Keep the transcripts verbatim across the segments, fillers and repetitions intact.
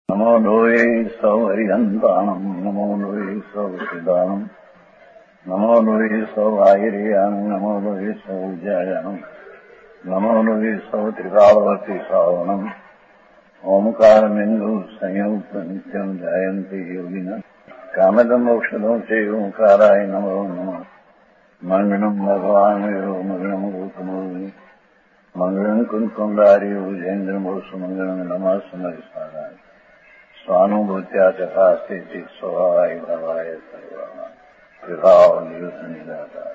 નમો લોહે સૌ હરિહંતાણમ નમો લોહે સૌ સિદાનમ નમો લોહે સૌ આયર્યાણમ નમો લોહે સૌ જયાણમ નમો લોહે સૌ ત્રિકાળવતી શ્રાવણમ ઓમકાર બિંદુ સંયુક્ત નિત્યમ જયંતિ યોગિના કામદમ ઔષધો છે ઓંકારાય નમો નમઃ મંગળમ ભગવાન વિરો મંગળમ ગૌતમોની મંગળમ કુંકુંડારી ઉજેન્દ્રમો સુમંગળમ નમઃ સમરિસારાય સ્વાનુભૂત્યા તથા સ્થિતિ સ્વભાવાય ભવાય સર્વમાં વિભાવ નિયુદ્ધ નિરાકાર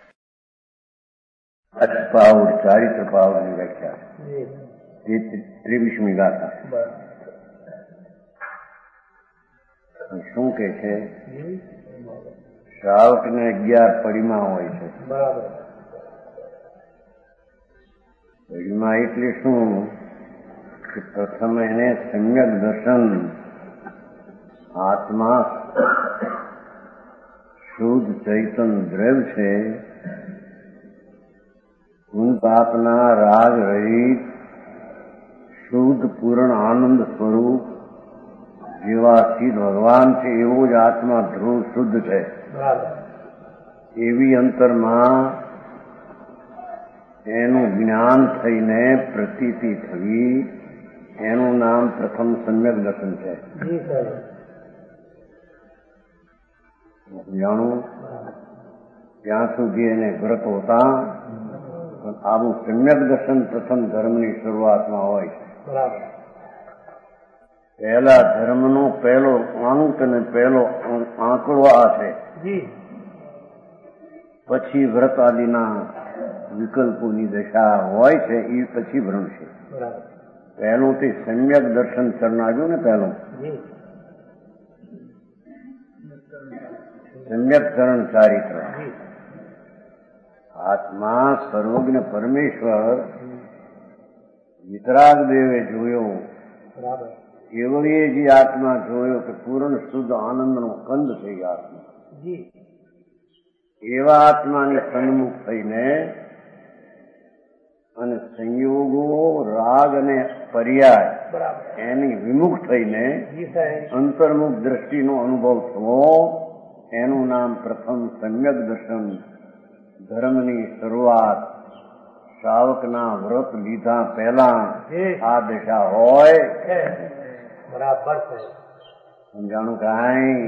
અટપાવડ ચારિત્ર પાવડની વ્યાખ્યા ત્રેવીસમી ગાથા શું કે છે? શ્રાવક ને અગિયાર પરિમા હોય છે. પરિમા એટલે શું કે પ્રથમ એને સમ્યક દર્શન, આત્મા શુદ્ધ ચૈતન દ્રવ્ય છે, ગુણ પાપના રાગ રહિત શુદ્ધ પૂર્ણ આનંદ સ્વરૂપ જેવા સિદ્ધ ભગવાન છે એવો જ આત્મા ધ્રુવ શુદ્ધ છે. એવી અંતરમાં એનું જ્ઞાન થઈને પ્રતીતિ થવી, એનું નામ પ્રથમ સમ્યક દર્શન છે. જાણું ત્યાં સુધી એને વ્રત હોતા આવું સમ્યક દર્શન પ્રથમ ધર્મની શરૂઆતમાં હોય છે. પહેલા ધર્મનો પહેલો અંક અને પહેલો આંકડો આ છે. પછી વ્રત આદિના વિકલ્પોની દશા હોય છે એ પછી ભ્રમ છે. પહેલું તે સમ્યક દર્શન શરણાવ્યું ને પહેલું સમ્યક ચરણ ચારિત્ર. આત્મા સર્વજ્ઞ પરમેશ્વર વિતરાગ દેવે જોયો એવો એ જે આત્મા જોયો કે પૂર્ણ શુદ્ધ આનંદનો કંદ થઈ આત્મા, એવા આત્માની સન્મુખ થઈને અને સંયોગો રાગ અને પર્યાય એની વિમુખ થઈને અંતર્મુખ દ્રષ્ટિનો અનુભવ થવો, એનું નામ પ્રથમ સમ્યક દર્શન. ધર્મની શરૂઆત શ્રાવકના વ્રત લીધા પહેલા આ દશા હોય. બરાબર છે. સમજાણું કાંઈ?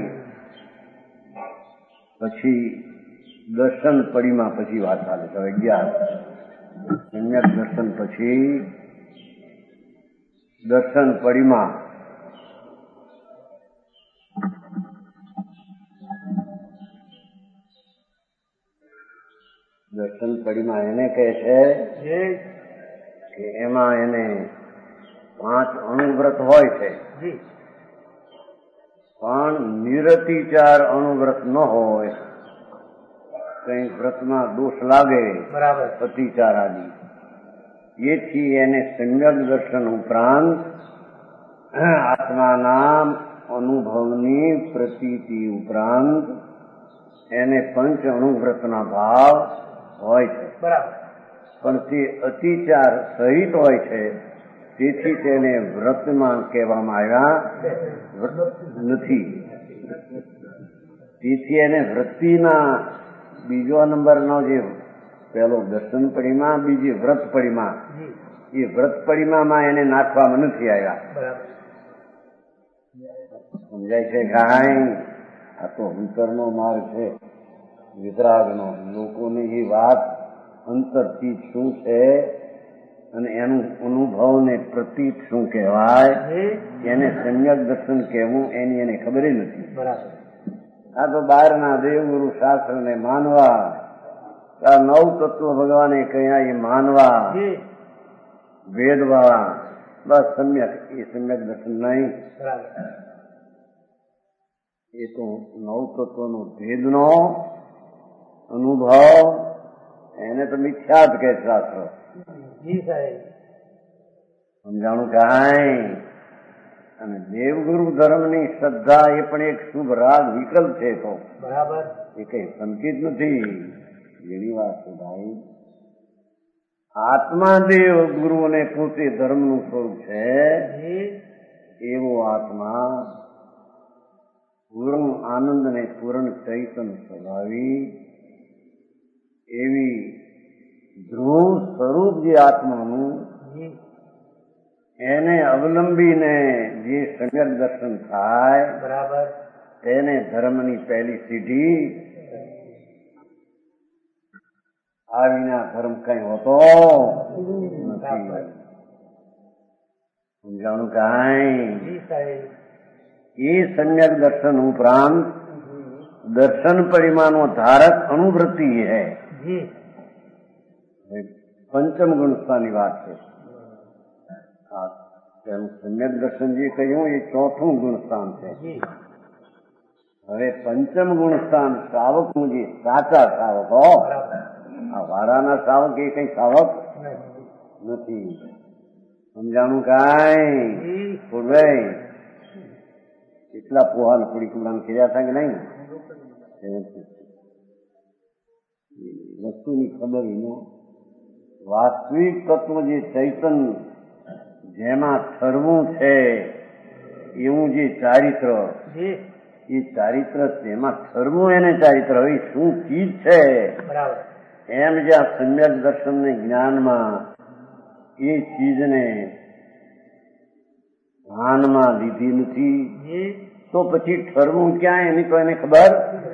પછી દર્શન પડીમાં પછી વાત ચાલે છે. અગિયાર સમ્યક દર્શન પછી દર્શન પડીમાં દર્શન પડીમાં એને કહે છે કે એમાં એને પાંચ અણુવ્રત હોય છે, પણ નિરતિચાર અણુવ્રત ન હોય. કઈ વ્રતમાં દોષ લાગે અતિચાર આદિ, એથી એને સમ્યક દર્શન ઉપરાંત આત્માના અનુભવની પ્રતીતિ ઉપરાંત એને પંચ અણુવ્રતના ભાવ હોય છે. પણ તે અતિચાર સહિત હોય છે, તેથી તેને વ્રતમાં કહેવામાં આવ્યા નથી. તેથી એને વૃત્તિના બીજો નંબરનો જે પેલો દર્શન પડીમાં, બીજી વ્રત પડીમાં, એ વ્રત પડીમાં એને નાખવામાં નથી આવ્યા. સમજાય છે કાંઈ? આ તો અંતરનો માર્ગ છે, વિતરાગનો. લોકોની એ વાત અંતરથી શું છે અને એનું અનુભવ ને પ્રતીત શું કહેવાય, એને સમ્યક દર્શન કહેવું એની એને ખબર નથી. આ તો બહારના દેવગુરુ શાસ્ત્ર ને માનવા, આ નવ તત્વ ભગવાને કહ્યા એ માનવા, વેદવા, બસ સમ્યક. એ સમ્યક દર્શન નહીં. એ તો નવ તત્વનો ભેદનો અનુભવ, એને તો મિથ્યા જ કહે શાસ્ત્ર. સમજાણું કાંઈ? અને દેવગુરુ ધર્મની શ્રદ્ધા એ પણ એક શુભ રાગ વિકલ્પ છે. તો બરાબર, એ કઈ સંકિત નથી. એવી વાત છે ભાઈ. આત્મા દેવ ગુરુ અને પોતે ધર્મનું સ્વરૂપ છે. એવો આત્મા પૂર્ણ આનંદ ને પૂર્ણ ચૈતન સ્વભાવી એવી ધ્રુવ સ્વરૂપ જે આત્માનું એને અવલંબીને જે સમ્યક દર્શન થાય બરાબર તેને ધર્મની પહેલી સીઢી. આ વિના ધર્મ કઈ હોતો નથી. સમજાણું કઈ એ સમ્યક દર્શન ઉપરાંત દર્શન પરિમાનો ધારક અનુવૃત્તિ હે. પંચમ ગુણસ્થાની વાત છે. સમ્યક દર્શન જે કહ્યું એ ચોથું ગુણસ્થાન છે. હવે પંચમ ગુણસ્થાન શ્રાવકનું જે સાચા શ્રાવક હો, આ વારાના શ્રાવક એ કઈ શ્રાવક નથી. સમજાણું કાંઈ ભાઈ? એટલા પોહાને પૂરી કુલાને કર્યા હતા કે નહીં? વસ્તુની ખબર ન. વાસ્તવિક તત્વ જે ચૈતન જેમાં ઠરવું છે એવું જે ચારિત્ર, એ ચારિત્ર તેમાં ઠરવું એને ચારિત્ર હવે શું ચીજ છે એમ જ્યાં સમ્યક દર્શન ને જ્ઞાનમાં એ ચીજને ધ્યાનમાં લીધી નથી તો પછી ઠરવું ક્યાં એની તો એને ખબર.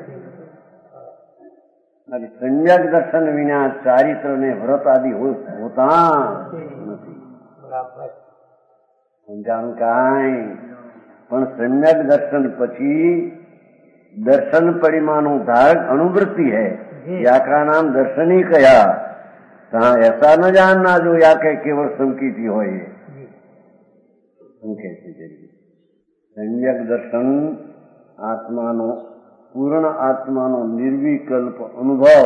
સમ્યક દર્શન વિના ચારિત્ર ને વ્રત આદિ હોતા નથી. સમજાણું કાંઈ? પણ સમ્યક દર્શન પછી દર્શન પરિમાणों धारक अनुवृत्ति है. या का नाम दर्शन ही कया. ऐसा न जानना जो या के केवल संकीती हो. सम्यक दर्शन आत्मानो पूर्ण आत्मानो निर्विकल्प अनुभव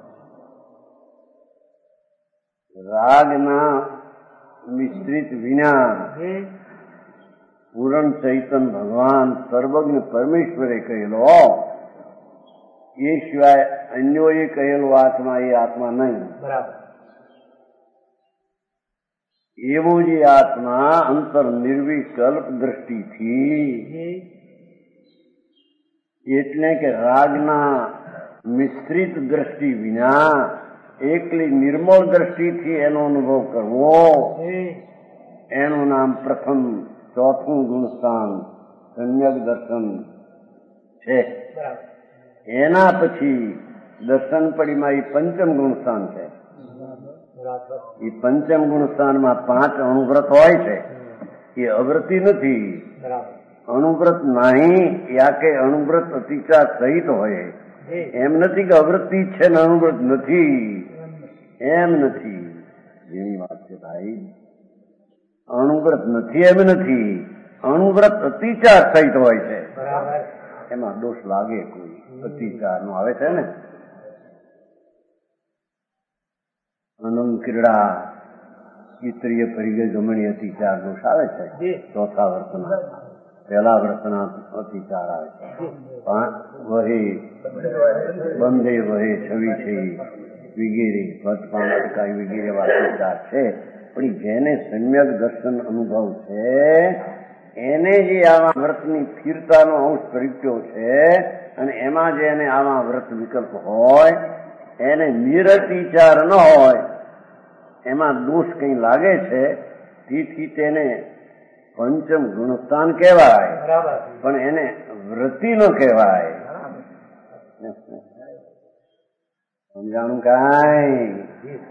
रागना मिश्रित विना પૂરણ ચૈતન ભગવાન સર્વજ્ઞ પરમેશ્વરે કહેલો એ સિવાય અન્યોએ કહેલો આત્મા એ આત્મા નહીં. એવો જે આત્મા અંતર નિર્વિકલ્પ દ્રષ્ટિથી એટલે કે રાગના મિશ્રિત દ્રષ્ટિ વિના એકલી નિર્મળ દ્રષ્ટિથી એનો અનુભવ કરવો એનું નામ પ્રથમ ચોથું ગુણસ્થાન સમ્યક દર્શન છે. એના પછી દર્શન પડીમાં એ પંચમ ગુણસ્થાન છે. એ પંચમ ગુણસ્થાનમાં પાંચ અણુવ્રત હોય છે. એ અવૃત્તિ નથી. અણુવ્રત નહીં યા કે અણુવ્રત અતિચાર સહિત હોય એમ નથી કે અવૃત્તિ છે ને અણુવ્રત નથી, એમ નથી. એની વાત છે ભાઈ. અણુવ્રત નથી એમ નથી, અણુવ્રત અતિચાર સહિત હોય છે. એમાં દોષ લાગે કોઈ અતિચાર નો આવે છે ને. અનંગ ક્રીડા ઇત્રીય પરિગય ગમણી અતિચાર દોષ આવે છે. ચોથા વર્તના પહેલા વર્તના અતિચાર આવે છે. વહે બંધે વહે છવી છે વગેરે ભટપાણી વગેરે અતિચાર છે. પણ જેને સમ્યક દર્શન અનુભવ છે એને જે આવા વ્રતની સ્થિરતાનો અંશ પ્રગટ્યો છે અને એમાં જે એને આવા વ્રત વિકલ્પ હોય એને નિરતિચાર ન હોય એમાં દોષ કઈ લાગે છે તેથી તેને પંચમ ગુણસ્થાન કહેવાય, પણ એને વ્રતિ ન કહેવાય. સમજાણું કાંઈ?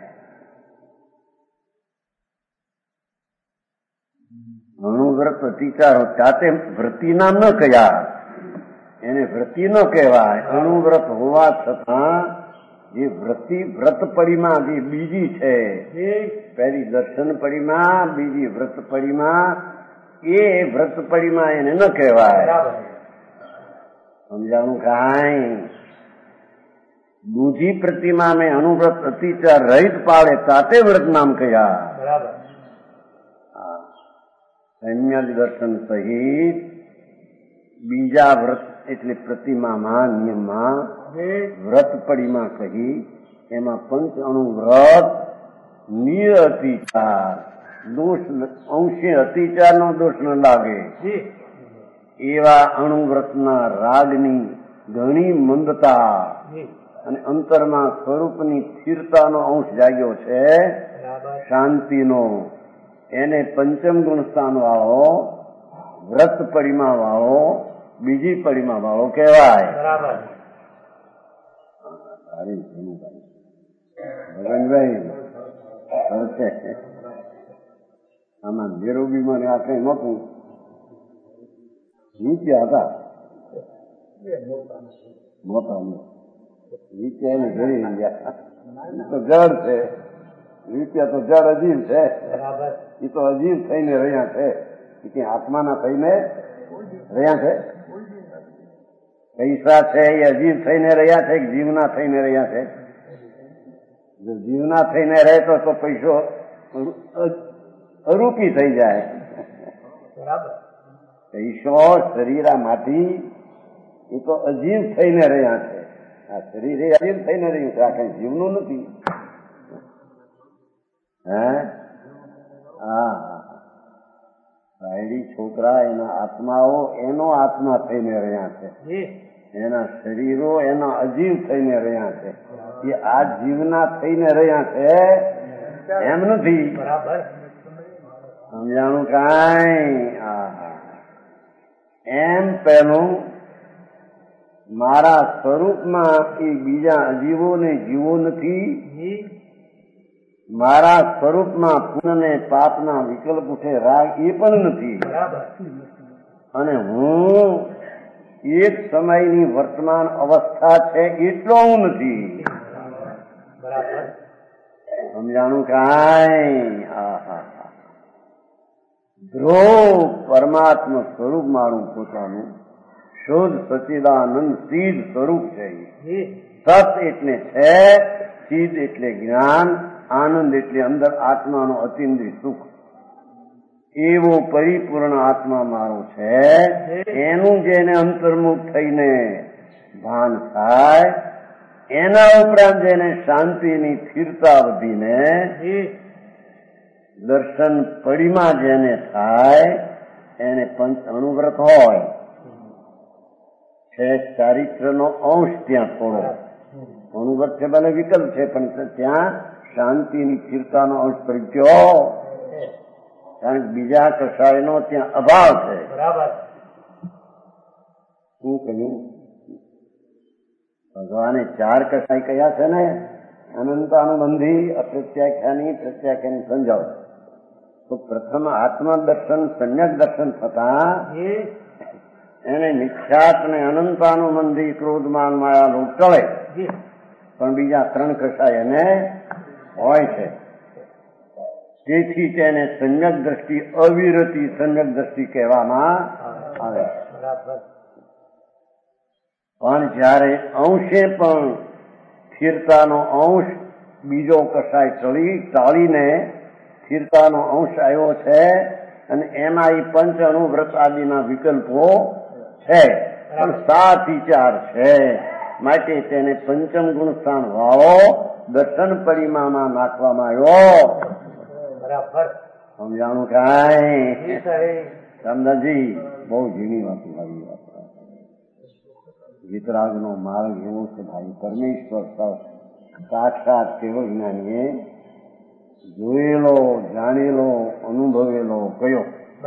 અણુવ્રત અતિચારો જાતે વૃત્તિ નામ ન કયા, એને વૃત્તિ ન કહેવાય. અણુવ્રત હોવા છતાં જે વૃત્તિ વ્રત પડીમાં જે બીજી છે, પહેલી દર્શન પડીમાં બીજી વ્રત પડીમાં, એ વ્રત પડીમાં એને ન કહેવાય. સમજાણું કાંઈ? દૂધી પ્રતિમા મેં અણુવ્રત અતિચાર રહિત પાડે તાતે વ્રત નામ કયા. સમ્યક દર્શન સહિત બીજા વ્રત એટલે પ્રતિમામાં નિયમમાં વ્રત પડીમાં કહી એમાં પંચ અણુ વ્રત નિરતિચાર દોષ અંશે અતિચારનો દોષ ન લાગે એવા અણુવ્રતના રાગની ઘણી મંદતા અને અંતરમાં સ્વરૂપની સ્થિરતાનો અંશ જાગ્યો છે, શાંતિનો, એને પંચમ ગુણ સ્થાન વાળો, વ્રત પરિમા વાળો, બીજી પરિમા વાળો કહેવાય. ભગનભાઈ આમાં બેરોબીમાં આ કઈ નહોતું, નીચે હતા નહોતા નીચે એને ઘડી ગયા. તો જળ છે, નીચે તો જળ અજીવ છે, એ તો અજીવ થઈને રહ્યા છે, એ આત્માના થઈને રહ્યા છે. પૈસા છે એ અજીવ થઈને રહ્યા છે કે જીવના થઈને રહ્યા છે? જો જીવના થઈને રહે તો તો પૈસો અરૂપી થઈ જાય. પૈસો શરીરામાંથી એ તો અજીવ થઈને રહ્યા છે. આ શરીર એ અજીવ થઈને રહ્યું છે, આ કઈ જીવનું નથી. હે હા સાયડી છોકરા એના આત્માઓ એનો આત્મા થઈને રહ્યા છે, એના શરીરો એના અજીવ થઈને રહ્યા છે. એ આ જીવના થઈને રહ્યા છે એમ નથી. સમજાણું કાંઈ? એમ પેલું મારા સ્વરૂપમાં એ બીજા અજીવો ને જીવો નથી, મારા સ્વરૂપમાં પુણ્ય ને પાપના વિકલ્પ ઉઠે રાગ એ પણ નથી, અને હું એક સમયની વર્તમાન અવસ્થા છે એટલો હું નથી. સમજાણું કાંઈ? આહા ધ્રુવ પરમાત્મા સ્વરૂપ મારું પોતાનું શુદ્ધ સચિદાનંદ સીધ સ્વરૂપ છે. સત એટલે છે, ચિદ એટલે જ્ઞાન, આનંદ એટલે અંદર આત્માનો અતિન્દ્રિય સુખ. એવો પરિપૂર્ણ આત્મા મારો છે. એનું જેને અંતર્મુખ થઈને ભાન થાય, એના ઉપરાંત જેને શાંતિની સ્થિરતા વધીને દર્શન પડીમાં જેને થાય એને પંચ અણુવ્રત હોય છે. ચારિત્રનો અંશ ત્યાં થોડો અણુવ્રત છે, ભલે વિકલ્પ છે, પણ ત્યાં શાંતિની સ્થિરતાનો અંશ પ્રગટ્યો, કારણ કે બીજા કસાયનો ત્યાં અભાવ છે. શું કહ્યું? ભગવાને ચાર કસાય કયા છે ને? અનંતાનુબંધી, અપ્રત્યાખ્યાની, પ્રત્યાખ્યાની સમજાવ. તો પ્રથમ આત્મદર્શન સમ્યક દર્શન થતા એને નિખ્યાત ને અનંતાનુબંધી ક્રોધમાન માયા લોક ટળે, પણ બીજા ત્રણ કસાય એને હોય છે. તેથી તેને સમ્યક દ્રષ્ટિ, અવિરતી સમ્યક દ્રષ્ટિ કહેવામાં આવે. પણ જયારે અંશે પણ સ્થિરતાનો અંશ બીજો કસાય ટળી ટાળીને સ્થિરતાનો અંશ આવ્યો છે, અને એમાં એ પંચ અણુવ્રત આદિના વિકલ્પો છે, પણ સાત વિચાર છે. માટે તેને પંચમ ગુણ સ્થાન વાળો દર્શન પરિમામાં નાખવામાં આવ્યો. સમજાણું કાંઈ? સમજાજી? બહુ ઝીણી વાત આવી વાત. વિતરાગનો માર્ગ એવો છે ભાઈ, પરમેશ્વર સાક્ષાત કેવળ જ્ઞાનીએ જોયેલો, જાણેલો, અનુભવેલો કયો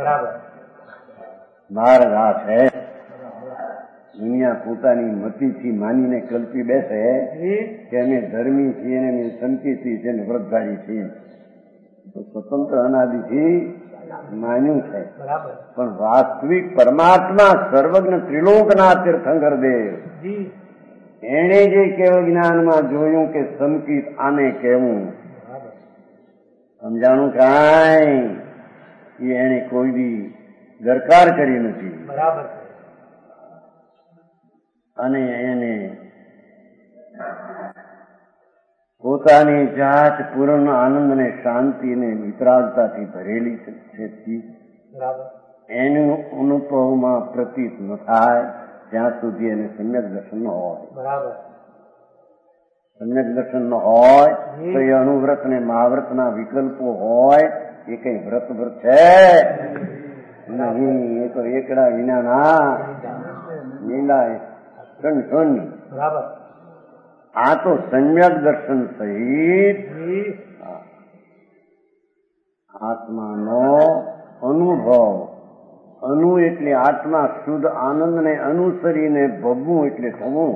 માર્ગ આ છે. દુનિયા પોતાની મતીથી માનીને કલ્પી બેસે કે અમે ધર્મી છીએ ને સંકેતી છે ને વ્રતધારી છીએ, તો સ્વતંત્ર અનાદિથી માન્યું છે. પણ વાસ્તવિક પરમાત્મા સર્વજ્ઞ ત્રિલોકના તીર્થંકર દેવ એને જે કેવળ જ્ઞાનમાં જોયું કે સંકિત આને કહેવું, સમજાણું કાંઈ? એને કોઈ દી દરકાર કરી નથી. અને એને પોતાની જાત પૂર્ણ આનંદ ને શાંતિ ને વિતરાગતાથી ભરેલી છે. એનું અનુભવમાં પ્રતીત ન થાય ત્યાં સુધી એને સમ્યક દર્શન ન હોય. સમ્યક દર્શન ન હોય તો એ અનુવ્રત ને મહાવ્રતના વિકલ્પો હોય એ કઈ વ્રત વ્રત છે નહીં, એ તો એકડા વિનાના લીલા ક્ષણ ક્ષણ. બરાબર. આ તો સમ્યક દર્શન સહિત આત્માનો અનુભવ. અનુ એટલે આત્મા શુદ્ધ આનંદને અનુસરીને ભવવું એટલે થવું.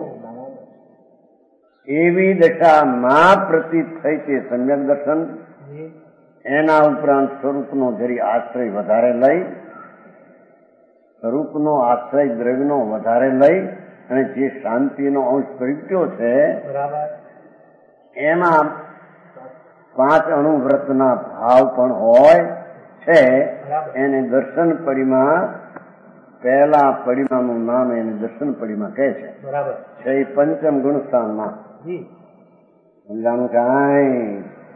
એવી દશામાં પ્રતીત થઈ તે સમ્યક દર્શન. એના ઉપરાંત સ્વરૂપનો જરી આશ્રય વધારે લઈ, સ્વરૂપનો આશ્રય દ્રવ્યનો વધારે લઈ અને જે શાંતિનો અંશ પ્રગટ્યો છે એમાં પાંચ અણુવ્રતના ભાવ પણ હોય છે. એને દર્શન પડીમાં, પહેલા પડીમાનું નામ એને દર્શન પડીમાં કહે છે. છે એ પંચમ ગુણસ્થાનમાં. સમજાણું કાંઈ?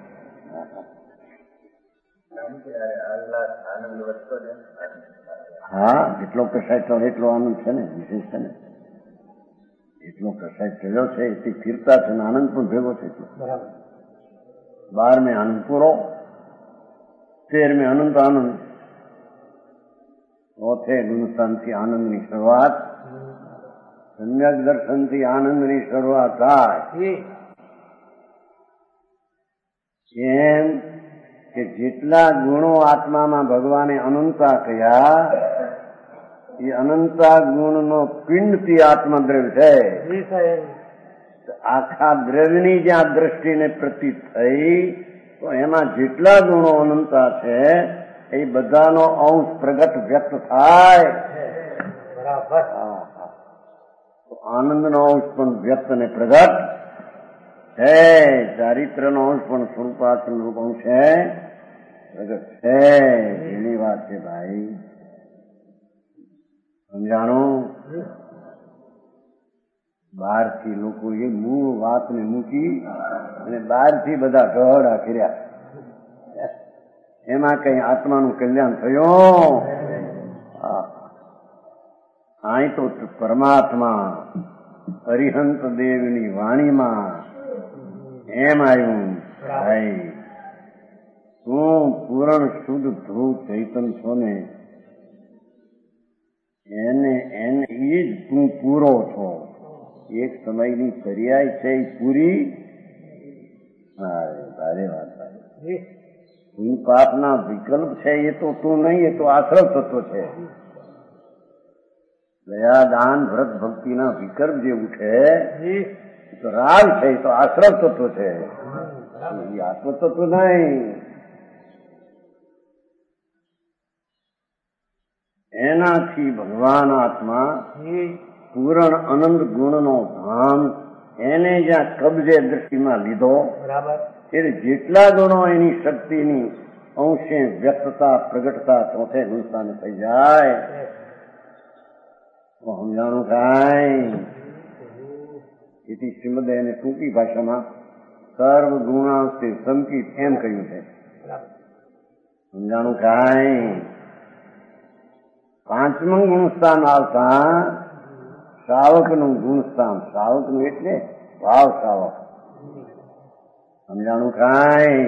હા, જેટલો કસાય તો એટલો આનંદ છે ને, વિશેષ છે ને. એટલો કસાય ચડ્યો છે એથી ફીરતા છે ને આનંદ પણ ભેગો છે. એટલો બાર મેં આનંદ પૂરો, તેર મેં અનંત આનંદ, ચોથે ગુણસ્થાનથી આનંદની શરૂઆત. સમ્યક દર્શનથી આનંદની શરૂઆત થાય. એમ કે જેટલા ગુણો આત્મામાં ભગવાને અનંતા કહ્યા એ અનંતા ગુણનો પિંડથી આત્મદ્રવ્ય છે. આખા દ્રવ્યની જ્યાં દ્રષ્ટિને પ્રતીત થઈ તો એમાં જેટલા ગુણો અનંતા છે એ બધાનો અંશ પ્રગટ વ્યક્ત થાય. બરાબર. આનંદનો અંશ પણ વ્યક્ત ને પ્રગટ છે. ચારિત્રનો અંશ પણ સ્વરૂપાત્મ રૂપ અંશ છે, પ્રગટ છે. એની વાત છે ભાઈ. સમજાણું? બહારથી લોકોએ મૂળ વાતને મૂકી અને બહારથી બધા ઢહડા કર્યા. એમાં કઈ આત્માનું કલ્યાણ થયું? અહીં તો પરમાત્મા અરિહંત દેવની વાણીમાં એમ આવ્યું, ભાઈ તું પૂરણ શુદ્ધ ધ્રુવ ચૈતન છો ને, એને એને એ જ તું પૂરો છો. એક સમયની પર્યાય છે એ પૂરી. ભારે વાત ભાઈ. તું પાપના વિકલ્પ છે એ તો તું નહીં, એ તો આશ્રવ તત્વ છે. દયા દાન વ્રત ભક્તિના વિકલ્પ જે ઉઠે એ તો રાગ છે, એ તો આશ્રવ તત્વ છે, એ આત્મ તત્વ નહીં. એનાથી ભગવાન આત્મા પૂરણ અનંત ગુણનો ધામ એને જ્યાં કબજે દ્રષ્ટિમાં લીધો એટલે જેટલા ગુણો એની શક્તિની અંશે વ્યક્તતા પ્રગટતા ચોથે ગુણસ્થાને થઈ જાય. સમજાણું કાંઈ? એથી શ્રીમદ એને ટૂંકી ભાષામાં સર્વ ગુણાંશે સંકિત એમ કહ્યું છે. સમજાણું કાંઈ? પાંચમું ગુણસ્થાન આવતા શ્રાવકનું ગુણસ્થાન. શ્રાવકનું એટલે ભાવ શ્રાવક. સમજાણું કાંઈ?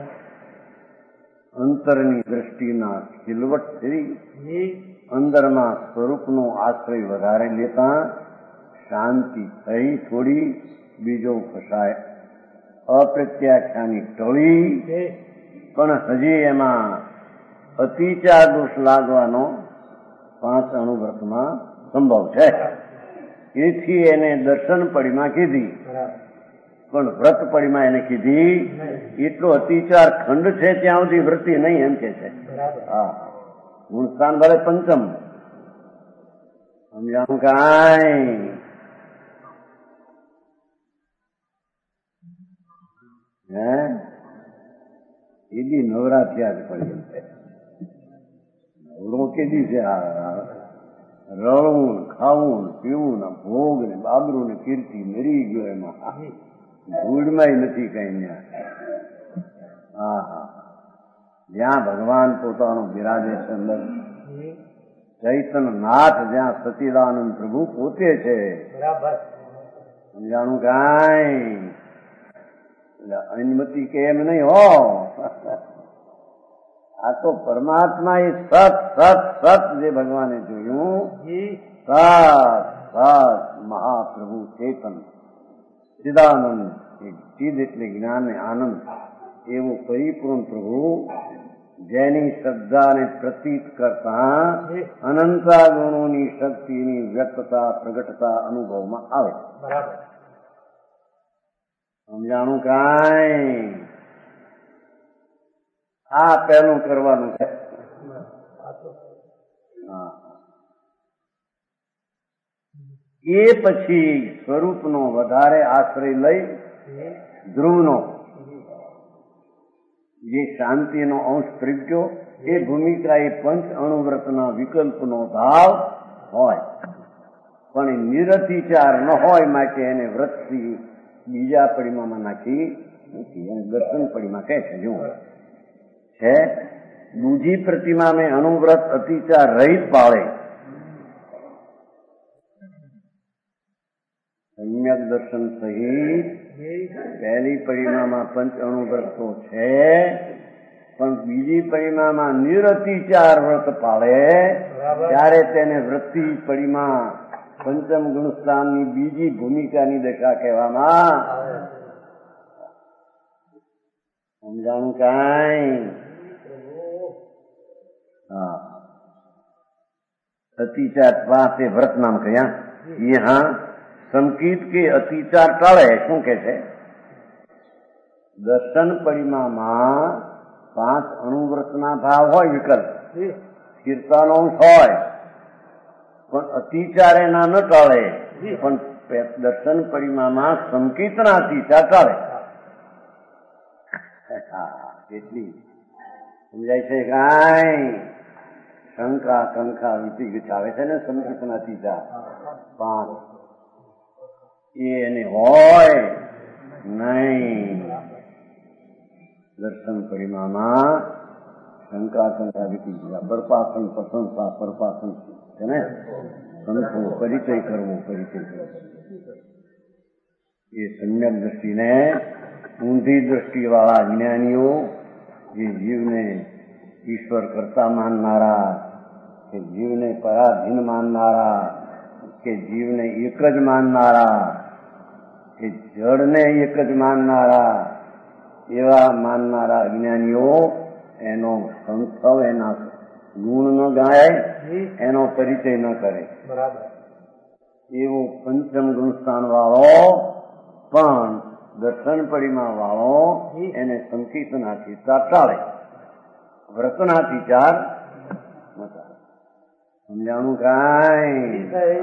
અંતરની દ્રષ્ટિના ખીલવટ થઈ અંદરમાં સ્વરૂપનો આશ્રય વધારે લેતા શાંતિ થઈ થોડી, બીજો ફસાય અપ્રત્યાખ્યાની ટળી, પણ હજી એમાં અતિચાર દોષ લાગવાનો પાંચ અણુવ્રતમાં સંભવ છે. એથી એને દર્શન પડીમાં કીધી, પણ વ્રત પડીમાં એને કીધી. એટલો અતિચાર ખંડ છે ત્યાં સુધી વૃત્તિ નહીં એમ કે છે. હા, ગુણસ્થાન ભલે પંચમ. સમજાણું કાંઈ? હે એ બી નવરાત્રિયા જ પડી એમ છે. નવરો કેદી છે? રળવું, ખાવું, પીવું ને ભોગ ને બાબરું ને કીર્તિ મરી ગયો એમાં. ધૂળમાં નથી કઈ ત્યાં. હા હા, જ્યાં ભગવાન પોતાનો બિરાજે છે અંદર, ચૈતન નાથ જ્યાં સચિદાનંદ પ્રભુ પોતે છે. સમજાણું કાંઈ? એટલે અનુમતિ કે એમ નહીં હો. આ તો પરમાત્મા એ સત સત સત જે ભગવાને જોયું સત સત મહાપ્રભુ ચેતન ચિદાનંદ ચિદ એટલે જ્ઞાન ને આનંદ એવું પરિપૂર્ણ પ્રભુ જેની શ્રદ્ધાને પ્રતીત કરતા અનંતા ગુણોની શક્તિની વ્યક્તતા પ્રગટતા અનુભવમાં આવે. સમજાણું કાંઈ? આ પહેલું કરવાનું છે. એ પછી સ્વરૂપનો વધારે આશ્રય લઈ ધ્રુવનો જે શાંતિનો અંશ ત્રીજો એ ભૂમિકા એ પંચ અણુવ્રતના વિકલ્પનો ભાવ હોય, પણ એ નિરતિચાર ન હોય માટે એને વ્રતથી બીજા પરિમામાં નાખી નથી. એને દર્શન પરિમા કહે છે. જો છે દૂજી પ્રતિમા મેં અનુવ્રત અતિચાર રહિત પાળે, સમ્યક દર્શન સહિત પહેલી પરિમામાં પંચ અણુવ્રત તો છે, પણ બીજી પરિમામાં નિરતિચાર વ્રત પાળે ત્યારે તેને વૃત્તિ પરિમા પંચમ ગુણસ્થાનની બીજી ભૂમિકાની દશા કહેવામાં. સમજાણું કાંઈ? હા, અતિચાર પાસે વ્રત નામ કયા યહાં સંકિત કે અતિચાર ટાળે. શું કે છે? દર્શન પરિમામાં પાંચ અણુવ્રતના ભાવ હોય, વિકલ્પ સ્થિરતાનો અંશ હોય, પણ અતિચાર એના ન ટાળે. પણ દર્શન પરિમામાં સંકિતના અતિચાર ટાળે. કેટલી સમજાય છે કાંઈ? શંકા કંકા વિધિ આવે છે ને સંકિતના અતિચાર પાંચ, એને હોય નહીં. દર્શન પરિમામાં શંકા શંકા વિધિ બરપાસન પ્રશંસા પરપાસન છે ને, સંતો પરિચય કરવો પરિચય કરવો એ સમ્યક દ્રષ્ટિને ઊંધી દ્રષ્ટિ વાળા જ્ઞાનીઓ જે જીવને ઈશ્વર કરતા માનનારા કે જીવને પરાધીન માનનારા કે જીવને એક જ માનનારા કે જળને એક જ માનનારા એવા માનનારા અજ્ઞાનીઓ એનો સંસ્થવ એના ગુણ ન ગાય, એનો પરિચય ન કરે. એવો પંચમ ગુણસ્થાન વાળો પણ દર્શન પરિમા વાળો એને સંકિતનાથી ટાળે, વ્રતનાથી ચાર ન ટાળે. સમજાણું કાંઈ?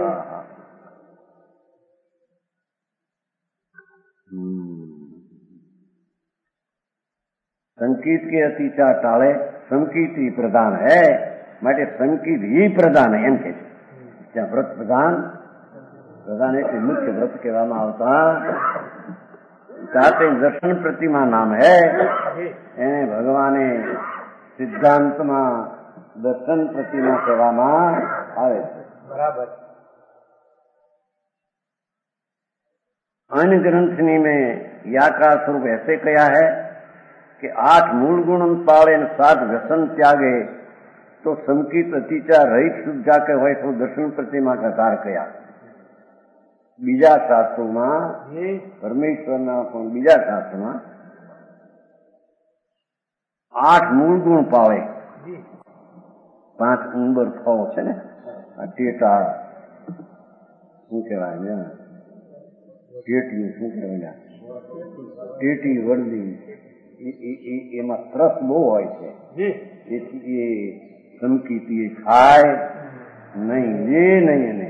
संकित के अतिचार टाळे, संकित ही प्रधान है માટે સંકિત ही પ્રધાન એમ કે છે. ત્યાં વ્રત પ્રધાન પ્રધાન એટલે મુખ્ય વ્રત કહેવામાં આવતા જાતે દર્શન પ્રતિમા નામ હે, એને ભગવાને સિદ્ધાંતમાં દર્શન પ્રતિમા કહેવામાં આવે છે. બરાબર. अन्य ग्रंथनी में या का स्वरूप ऐसे कया है कि आठ मूल गुण पाले सात व्यसन त्यागे तो संकित अतिचार रहित शुद्ध जाके હોય તો દર્શન પ્રતિમા का ધાર કયા. બીજા શાસ્ત્રોમાં પરમેશ્વરના પણ બીજા શાસ્ત્રોમાં આઠ મૂળ ગુણ પાવે. પાંચ ઉંબર ફળો છે ને, આ ટેટા શું કહેવાય, ટેટીયું શું કહેવાય, ટેટી વડલી એમાં ત્રસ બહુ હોય છે, તેથી એ સંકિતી ખાય નહીં, લે નહીં. એને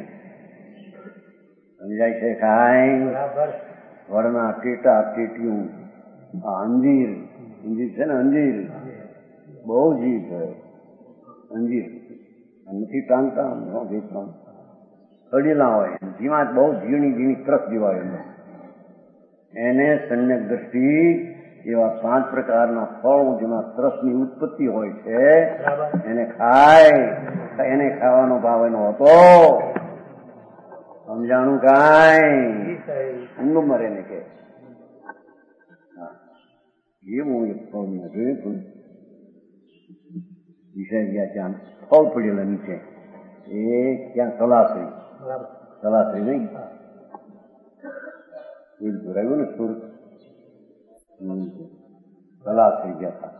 સમજાય છે ખાય વડના ટેટા ટેટીયું. આ અંજીર અંજીર છે ને, અંજીર બહુ જીવ છે. અંજીર નથી ટાંગતા વેચવા અડીલા હોય, જીવાત બહુ ઝીણી ઝીણી ત્રસ જીવાય. એને સમ્યક દ્રષ્ટિ એવા પાંચ પ્રકારના ફળો જેમાં ત્રસની ઉત્પત્તિ હોય છે એને ખાય. એને ખાવાનો ભાવ એનો હતો. સમજાણું કાંઈ? ઊંડું મરે ને કે એવું એક ફળ મેં જોયું. વિષય ગયા ત્યાં ફળ પડેલા નીચે એ ક્યાં તલાશ્રી બરાબર તલાશ્રી નહીં સૂર્ય ભરાયું ને સુરત તલાશ્રી ગયા હતા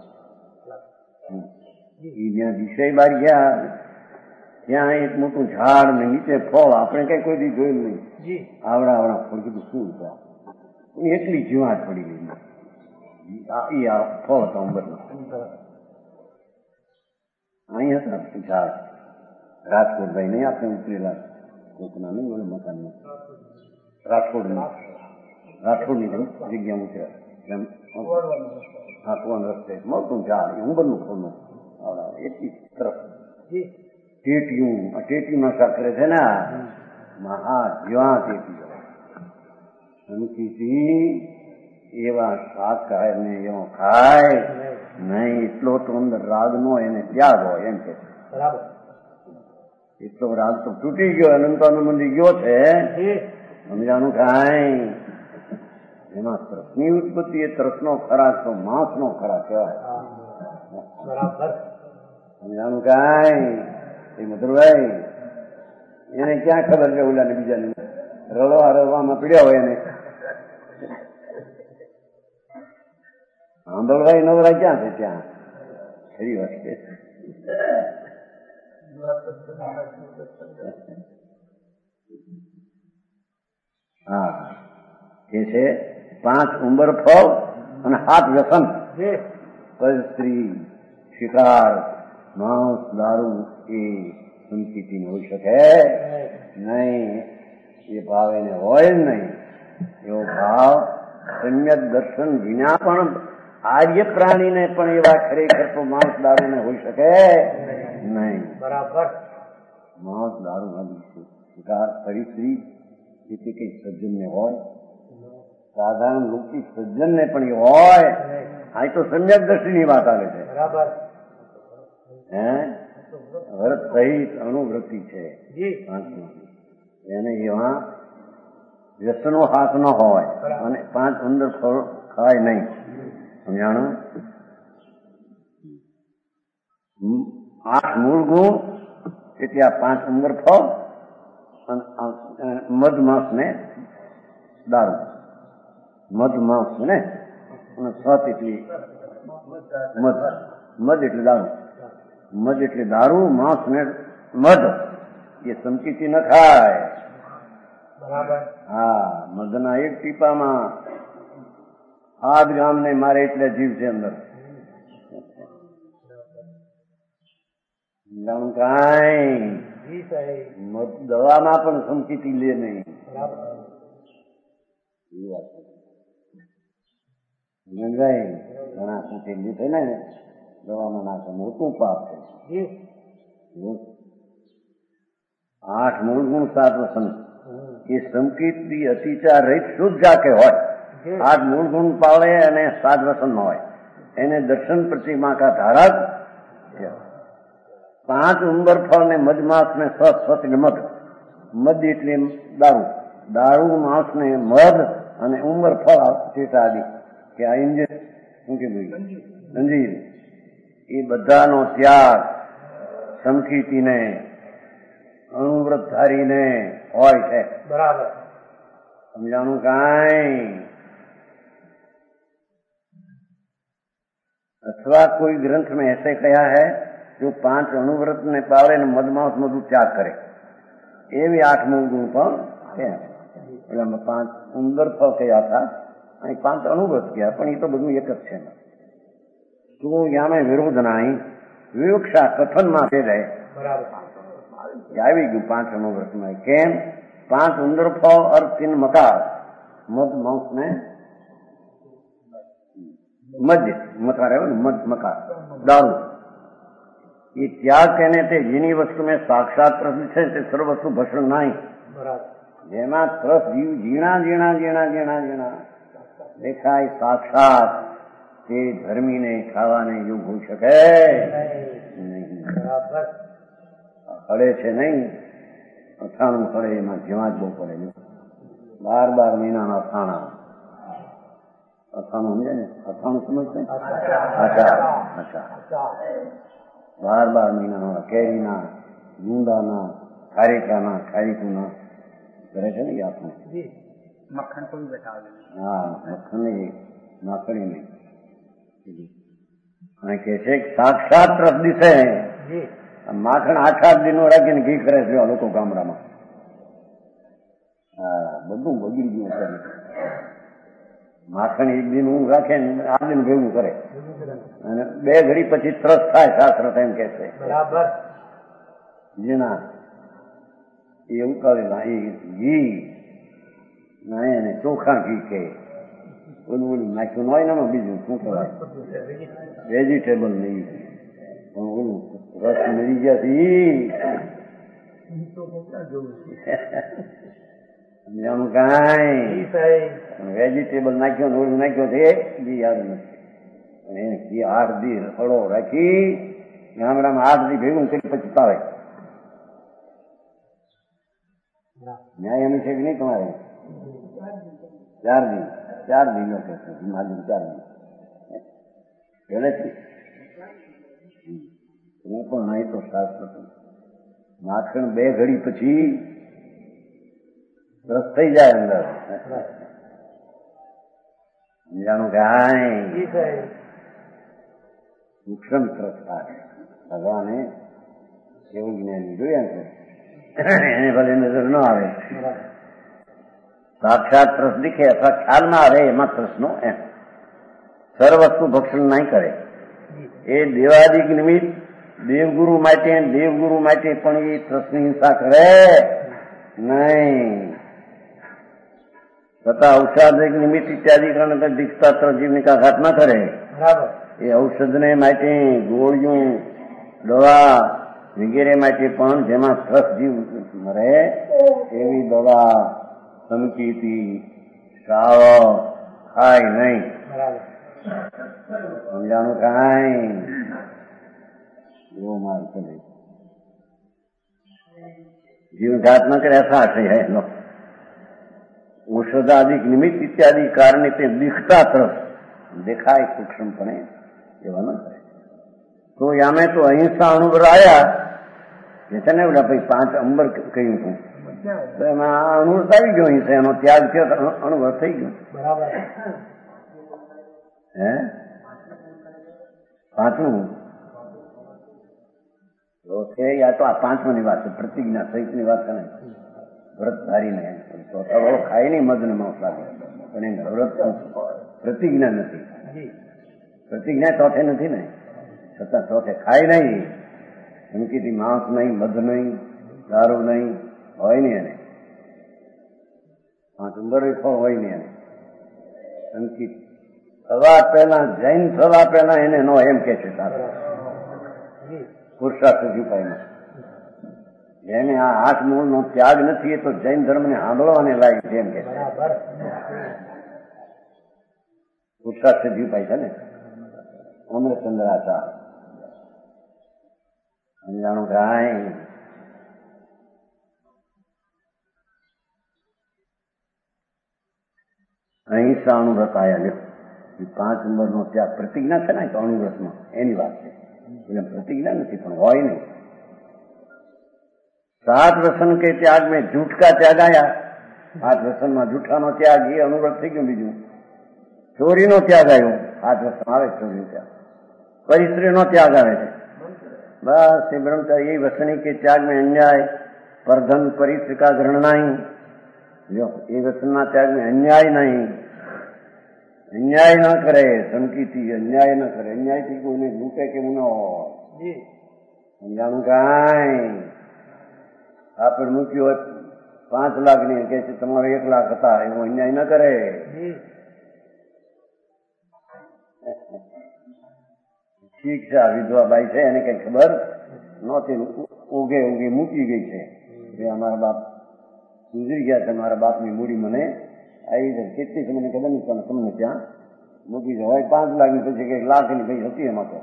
એ જ્યાં વિષય બાર ગયા ત્યાં એક મોટું ઝાડ ને નીચે ફળ આપણે કઈ કોઈ દી જોયું નહીં જી આવડા આવડા ફળ કીધું શું હતા એટલી જીવાત પડી ગઈ એ આ ફળ હતા ઉંબરના અહીં હતા ઝાડ રાજકોટભાઈ નહીં આપણે ઉતરેલા કોકના નહીં ઓલે મકાનમાં રાજકોટની રાજકોટની જગ્યા ઉતર્યા હા કોણ રસ્તે મોટું ઝાડ એ ઉંબરનું ફળનું આવડા એટલી તરફ ટેટિયું આ ટેટિયું નશા કરે છે ને મહા જીવા ટેટીઓ અંકીથી એવા શાક ખાય ને એવો ખાય નહીં એટલો તો અંદર રાગ નો એને ત્યાગ હોય એમ કે બરાબર એટલો રાગ તો તૂટી ગયો અનંતાનો મંદિર ગયો છે સમજાનું ખાય એમાં તરસની ઉત્પત્તિ એ તરસનો ખરાક તો માંસનો ખરાક કહેવાય બરાબર સમજાનું કાંઈ એ મધુરભાઈ એને ક્યાં ખબર છે ઓલાને બીજાને રડવા રડવામાં પીડ્યા હોય એને આંબળભાઈ નવરા ક્યાં છે ત્યાં ખરી વાત છે હા એ છે પાંચ ઉંબર ફળ અને હાથ વ્યસન પર સ્ત્રી શિકાર માંસ દારૂ એ સંસ્કૃતિ હોઈ શકે નહીં એ ભાવ એને હોય જ નહીં એવો ભાવ સમ્યક દર્શન વિના પણ આર્ય પ્રાણીને પણ એવા ખરેખર તો માંસ દારૂ ને હોઈ શકે નહીં બરાબર માંસ દારૂ નથી શિકાર ફરી સ્ત્રી જેથી કઈ સજ્જન ને હોય સાધારણ લોકી સજ્જન ને પણ એ હોય આ તો સમ્યક દ્રષ્ટિની વાત આવે છે બરાબર હે વ્રત સહિત અનુવૃત્તિ છે જી એને એવા વ્યસનો હાથ ન હોય અને પાંચ અંદર ફળ ખાય નહીં સમજાણું આઠ મૂળ ગુણ એટલે આ પાંચ ઉંદર ફળ મધ માંસ ને દારૂ મધ માંસ ને અને સત એટલી મધ મધ એટલે દારૂ મધ એટલે દારૂ માંસ ને મધ એ સમચીથી ન ખાય બરાબર હા મધના એક ટીપામાં આદ ગામને મારે એટલે જીવ છે અંદર જાણું કાંઈ જી સાહેબ મધ દવામાં પણ સમચીથી લે નહીં બરાબર એ વાત ભાઈ ઘણા સુધી લીધે ને દવામાં નાખે મોટું પાપ છે જી આઠ મૂળ ગુણ સાત વસન એ સંકિતની અતિચાર રહિત શુદ્ધ જાકે હોય આઠ મૂળ ગુણ પાળે અને સાત વસન હોય એને દર્શન પ્રતિમા કા ધારક પાંચ ઉંબર ફળ ને મધ માસ ને સત સત ને મધ મધ એટલે દારૂ દારૂ માસ ને મધ અને ઉંબર ફળ ચેટા આદિ કે આ ઇન્જિન શું કીધું અંજીર એ બધાનો ત્યાગ સંકિતીને અનુવ્રતધારીને હોય છે બરાબર સમજાણું કાંઈ अथवा कोई ग्रंथ में ऐसे कहा है जो पांच अणुव्रत ने पावे ने मदमांस मधु त्याग करे ये भी आठ मूल गुण फल એટલે પાંચ ઉંદર ફળ કયા હતા અહીં પાંચ અણુવ્રત ગયા પણ એ તો બધું એક જ છે તું યામે વિરોધ નહીં વિવક્ષા કથનમાં છે જાય બરાબર આવી ગયું પાંચ અણુવ્રતમાં કેમ પાંચ ઉંદર ફળ અર્થ તીન મકાર મધ માંસ ને મધ મકાર આવ્યો ને મધ મકાર દારૂ એ ત્યાગ कहने તે જેની વસ્તુ મેં સાક્ષાત રસ છે તે સર્વ વસ્તુ ભસણ નહીં બરાબર જેમાં રસ જીવ ઝીણા ઝીણા ઝીણા ઝીણા ઝીણા દેખાય સાક્ષાત તે ધર્મીને ખાવાને યોગ હોઈ શકે નહીં બરાબર હળે છે નહીં અથાણું હળે એમાં જેવા જ બહુ પડે બાર બાર મહિનાના અથાણા અઠાણું સમજે ને અઠાણું સમજશે અચ્છા અચ્છા બાર બાર મહિનાના કેરીના, ગુંદાના, ખારેકાના, ખારીકુના કરે છે ને એ આપણે. મક્ખન કોઈ બતાવે. હા, મક્ખન નહીં, માખણી નહીં. અને કે છે સાક્ષાત રસ દિશે માખણ આઠ આઠ દિનો રાખીને ઘી કરે છે લોકો ગામડામાં. હા, બધું બગડી ગયું છે. માખણ એક દિન હું રાખે ને આ દિન ભેગું કરે અને બે ઘડી પછી ત્રસ થાય. શાસ્ત્ર એમ કે છે બરાબર. જેના એવું કરેલા એ ઘી એને ચોખા ઘી કે ઓલું ઓલું નાખ્યું હોય ને બીજું શું કહેવાય વેજીટેબલ નહીં પણ ઓલું રસ મળી ગયા સમજાણું કાંઈ વેજીટેબલ નાખ્યો ને ઓલું નાખ્યો છે ઘી યાદ નથી. એને ઘી આઠ દી હળો રાખી ગામડામાં આઠ દી ભેગું કરી પછી પાવે. ન્યાય એમ છે કે નહીં તમારે? ચાર દિન ચાર દિનો કે માલિક ચાર દિન પહેલેથી હું પણ નહીં તો શાસ્ત્ર માખણ બે ઘડી પછી રસ થઈ જાય અંદર. જાણું કે હાય સૂક્ષ્મ ત્રસ થાય. ભગવાને એવું જ્ઞાની જોયા છે એને ભલે નજર ન આવે. સાક્ષાત ત્રસ દીખે અથવા ખ્યાલમાં આવે એમાં ત્રસનો એમ સર્વ વસ્તુ ભક્ષણ નહીં કરે. એ દેવાદિક નિમિત્ત દેવગુરુ માટે દેવગુરુ માટે પણ એ ત્રસની હિંસા કરે નહીં. તથા ઔષાધિક નિમિત્ત ઇત્યાદિ કારણે દીક્ષા ત્રસ જીવનિકા ઘાત ન કરે. એ ઔષધને માટે ગોળિયું દવા વગેરે માટે પણ જેમાં ત્રસ જીવ મરે એવી દવા સમકીતી શાવ ખાય નહીં. સમજાણું કાંઈ એવો માર્ગ કરે જીવઘાત ન કરે અસા થઈ જાય એનો. ઔષધાદિક નિમિત્ત ઇત્યાદિ કારણે તે દીખતા ત્રસ દેખાય સૂક્ષ્મપણે એવા ન કરે. તો યામે તો અહિંસા અણુબર આવ્યા કે છે ને બધા ભાઈ પાંચ અંબર કહ્યું છું તો એમાં અણુર આવી ગયો અહિંસા એનો ત્યાગ થયો તો અણુભર થઈ ગયો. બરાબર. હે પાંચમું તો છે યા તો આ પાંચમાની વાત છે પ્રતિજ્ઞા સહિતની વાત છે ને વ્રત ધારીને ચોથા વાળો ખાય નહીં મધને માંસ લાગે પણ એને વ્રત પ્રતિજ્ઞા નથી. પ્રતિજ્ઞા ચોથે નથી ને છતાં ચોથે ખાય નહીં ધમકીથી માંસ નહીં મધ નહીં દારૂ નહીં હોય નહીં એને પાંચ ઉંબર ફળ હોય નહીં એને ધમકી થવા પહેલા જૈન થવા પહેલા એને નો એમ કે છે પુરુષાર્થ ઉપાયમાં જેને આ આઠ મૂળ નો ત્યાગ નથી એ તો જૈન ધર્મ ને સાંભળવાને લાયક છે એમ કે છે. પુરુષાર્થ ઉપાય છે ને અમરચંદ્રાચાર સમજાણું કાંઈ અહિંસા અણુવ્રત આયા લ્યો પાંચ નંબર નો ત્યાગ પ્રતિજ્ઞા છે ને તો અણુવ્રતમાં એની વાત છે એટલે પ્રતિજ્ઞા નથી પણ હોય નહીં. સાત વ્યસન કે ત્યાગ મેં જૂઠ કા ત્યાગ આયા. સાત વ્યસનમાં જૂઠાનો ત્યાગ એ અણુવ્રત થઈ ગયું. બીજું ચોરીનો ત્યાગ આવ્યો. સાત વ્યસન આવે ચોરીનો ત્યાગ. પરિશ્રીનો ત્યાગ આવે છે. બસ એ બ્રહ્મચારી એ વ્યસની કે ત્યાગ મેં અન્યાય પરધન પરિશ્રી કા ગ્રહણ નહીં. જો એ વ્યસનના ત્યાગ મેં અન્યાય નહીં. અન્યાય ન કરે ધમકીથી અન્યાય ન કરે. અન્યાયથી કોઈને લૂંટે કે ન હોય સમજાણું કાંઈ. આપણે મૂક્યું હોય પાંચ લાખ ની કે છે તમારે એક લાખ હતા એવો અન્યાય ન કરે. ઠીક છે આ વિધવા બાઈ છે એને કઈ ખબર નહોતી ઉગે ઉગે મૂકી ગઈ છે કે અમારા બાપ ગુજરી ગયા છે. મારા બાપની મૂડી મને આવી છે કેટલી છે મને ખબર નહીં પણ તમને ત્યાં મૂકી છે હોય પાંચ લાખ ની પછી કઈક લાખ ની કઈ હતી એમાં તો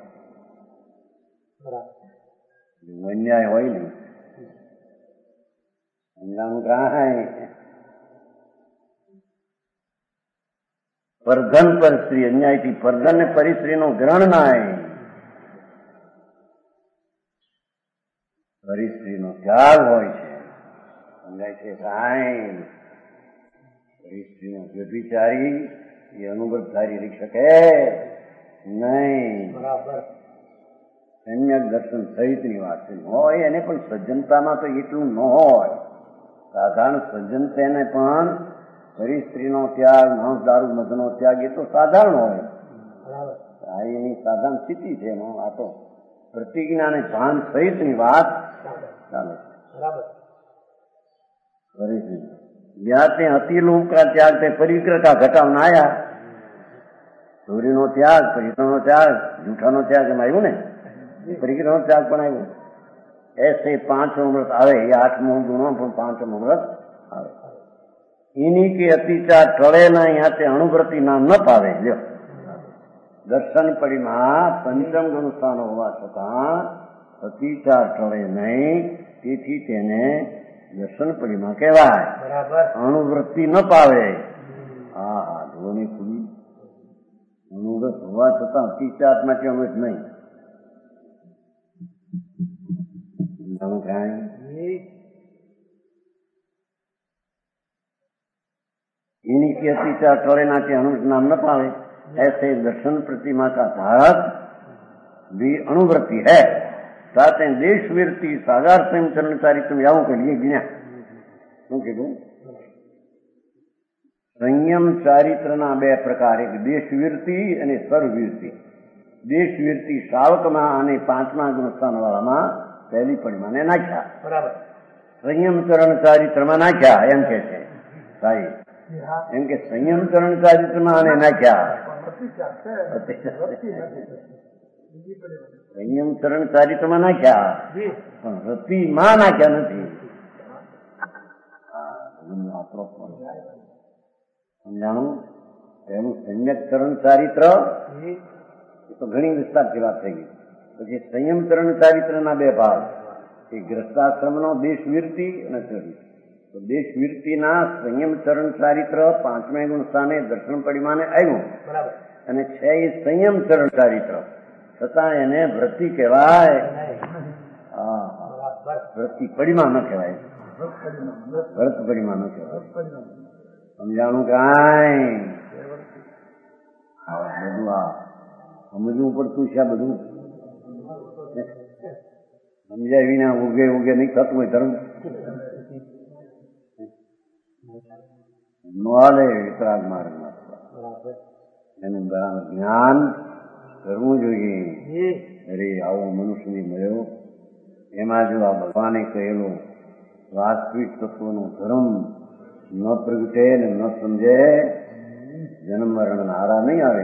અન્યાય હોય નહીં. પરધન પરિશ્રી અન્યાયથી પરધન ને પરિશ્રી નો ગ્રહણ નાય. હરિસ્ત્રીનો ત્યાગ હોય છે. સમજાય છે સાંઈ? હરિસ્ત્રીનો વ્યભિચારી એ અનુવ્રતધારી રહી શકે નહીં. બરાબર. સમ્યક દર્શન સહિતની વાત છે. હોય એને પણ સજ્જનતામાં તો એટલું ન હોય. સાધારણ સજ્જન તેને પણ હરિસ્ત્રીનો ત્યાગ, માંસ દારૂ મધનો ત્યાગ એ તો સાધારણ હોય. આ એની સાધારણ સ્થિતિ છે. એનો આ તો પ્રતિજ્ઞા અને ભાન સહિતની વાત ચાલે છે. જ્યાં અતિલોક કા ત્યાગ તે પરિગ્રતા ઘટાવના આયા. ચોરીનો ત્યાગ, પરિગ્રહનો ત્યાગ, જૂઠાનો ત્યાગ એમ આવ્યું ને, પરિગ્રહનો ત્યાગ પણ આવ્યું. એસે પાંચમો વ્રત આવે એ આઠમો ગુણો પણ પાંચમો વ્રત આવે. એની કે અતિચાર ટળે ના અહીંયા તે અણુવ્રતિ નામ ન પાવે. લ્યો, દર્શન પડીમાં પંચમ ગુણ સ્થાનો હોવા છતાં અતિચાર ટળે નહીં, તેથી તેને દર્શન પડીમાં કહેવાય. અણુવૃત્તિ ન પાવે. હા હા ધોની ખુલી અણુવ્રત હોવા છતાં અતિચાર માટે અમૃત નહીં. इन्हीं की अतिचार टोले ना के अणु नाम न पावे. ऐसे दर्शन प्रतिमा का भारत भी अणुव्रति है. साथ देश वीरती सागार संयम चरण चारित्र यावों के लिए गिना. શું કીધું? સંયમ ચારિત્રના બે પ્રકાર, એક દેશવીરતી અને સર્વવીરતી. દેશવીરતી શ્રાવકમાં અને પાંચમા ગુણસ્થાન વાળામાં પહેલી પડીમાને નાખ્યા. બરાબર. સંયમ ચરણ ચારિત્રમાં નાખ્યા એમ કે છે સાહેબ. એમ કે સંયમ ચરણ ચારિત્રમાં આને નાખ્યા. સંયમ ચરણ ચારિત્રમાં નાખ્યા પણ રતિમાં નાખ્યા નથી. સમજાણું? એનું સમ્યક ચરણ ચારિત્ર તો ઘણી વિસ્તારથી વાત થઈ ગઈ. પછી સંયમ ચરણ ચારિત્રના બે ભાગ, એક ગ્રસ્તાશ્રમનો દેશવીરતી અને ચરિત્ર. તો દેશવીરતીના સંયમ ચરણ ચારિત્ર પાંચમે ગુણ સ્થાને દર્શન પડીમાને આવ્યું અને છે એ સંયમ ચરણ ચારિત્ર, છતાં એને વ્રતિ કહેવાય. હા વ્રતિ પડીમાં ન કહેવાય, વ્રત પડીમાં ન કહેવાય. સમજાણું કાંઈ? બધું આ સમજવું પડતું છે. આ બધું સમજાય વિના ઉગે ઉગે નહીં થતું હોય ધર્મ. નોલે વિતરાગ માર્ગમાં એનું બરાબર જ્ઞાન કરવું જોઈએ. અરે આવો મનુષ્યની મળ્યો, એમાં જો આ ભગવાને કહેલું વાસ્તવિક તત્વનો ધર્મ ન પ્રગટે ને ન સમજે, જન્મ મરણ હારા નહીં આવે.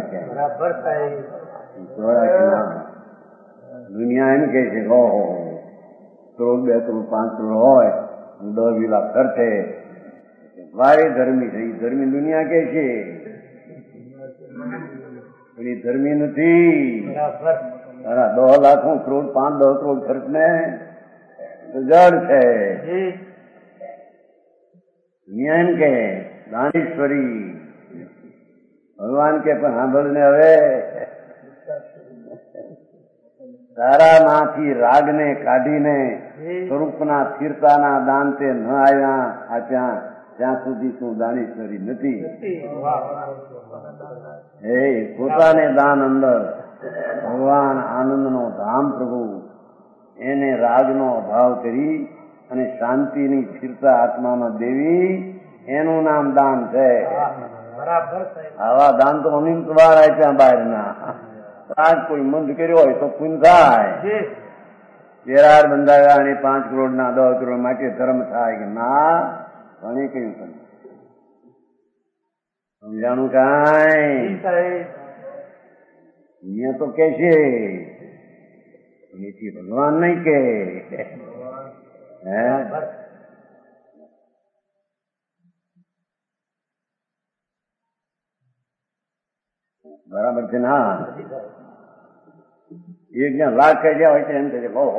ક્યાં દુનિયા એમ કે છે ઓહો કરોડ બે કરોડ પાંચ કરોડ હોય દસ વીલા ખર્ચે ભારે ધર્મી છે. ધર્મી દુનિયા કે છે પણ એ ધર્મી નથી. દસ લાખ કરોડ પાંચ દસ કરોડ ખર્ચ ને જડ છે. દુનિયા એમ કે દાનેશ્વરી ભગવાન કે પણ સાંભળ ને હવે તારામાંથી રાગને કાઢીને સ્વરૂપના સ્થિરતાના દાન તે ન આવ્યા આપ્યા ત્યાં સુધી તું દાનેશ્વરી નથી. હે પોતાને દાન અંદર ભગવાન આનંદનો ધામ પ્રભુ એને રાગનો અભાવ કરી અને શાંતિની સ્થિરતા આત્મામાં દેવી, એનું નામ દાન છે. આવા દાન તો અમીમ બહાર આપ્યા બહારના. આજ કોઈ મંદ કર્યો હોય તો પુન થાય. તેરાર બંધાવ્યા અને પાંચ કરોડ ના દસ કરોડ માટે ધર્મ થાય કે ના? ભણી કયું તમે સમજાણું કાંઈ? અહીંયા તો કે છે એથી ભગવાન નહીં કે હે બરાબર છે ના? એક જ્યાં લાખ કહી ગયા હોય છે એમ કહે છે ઓહો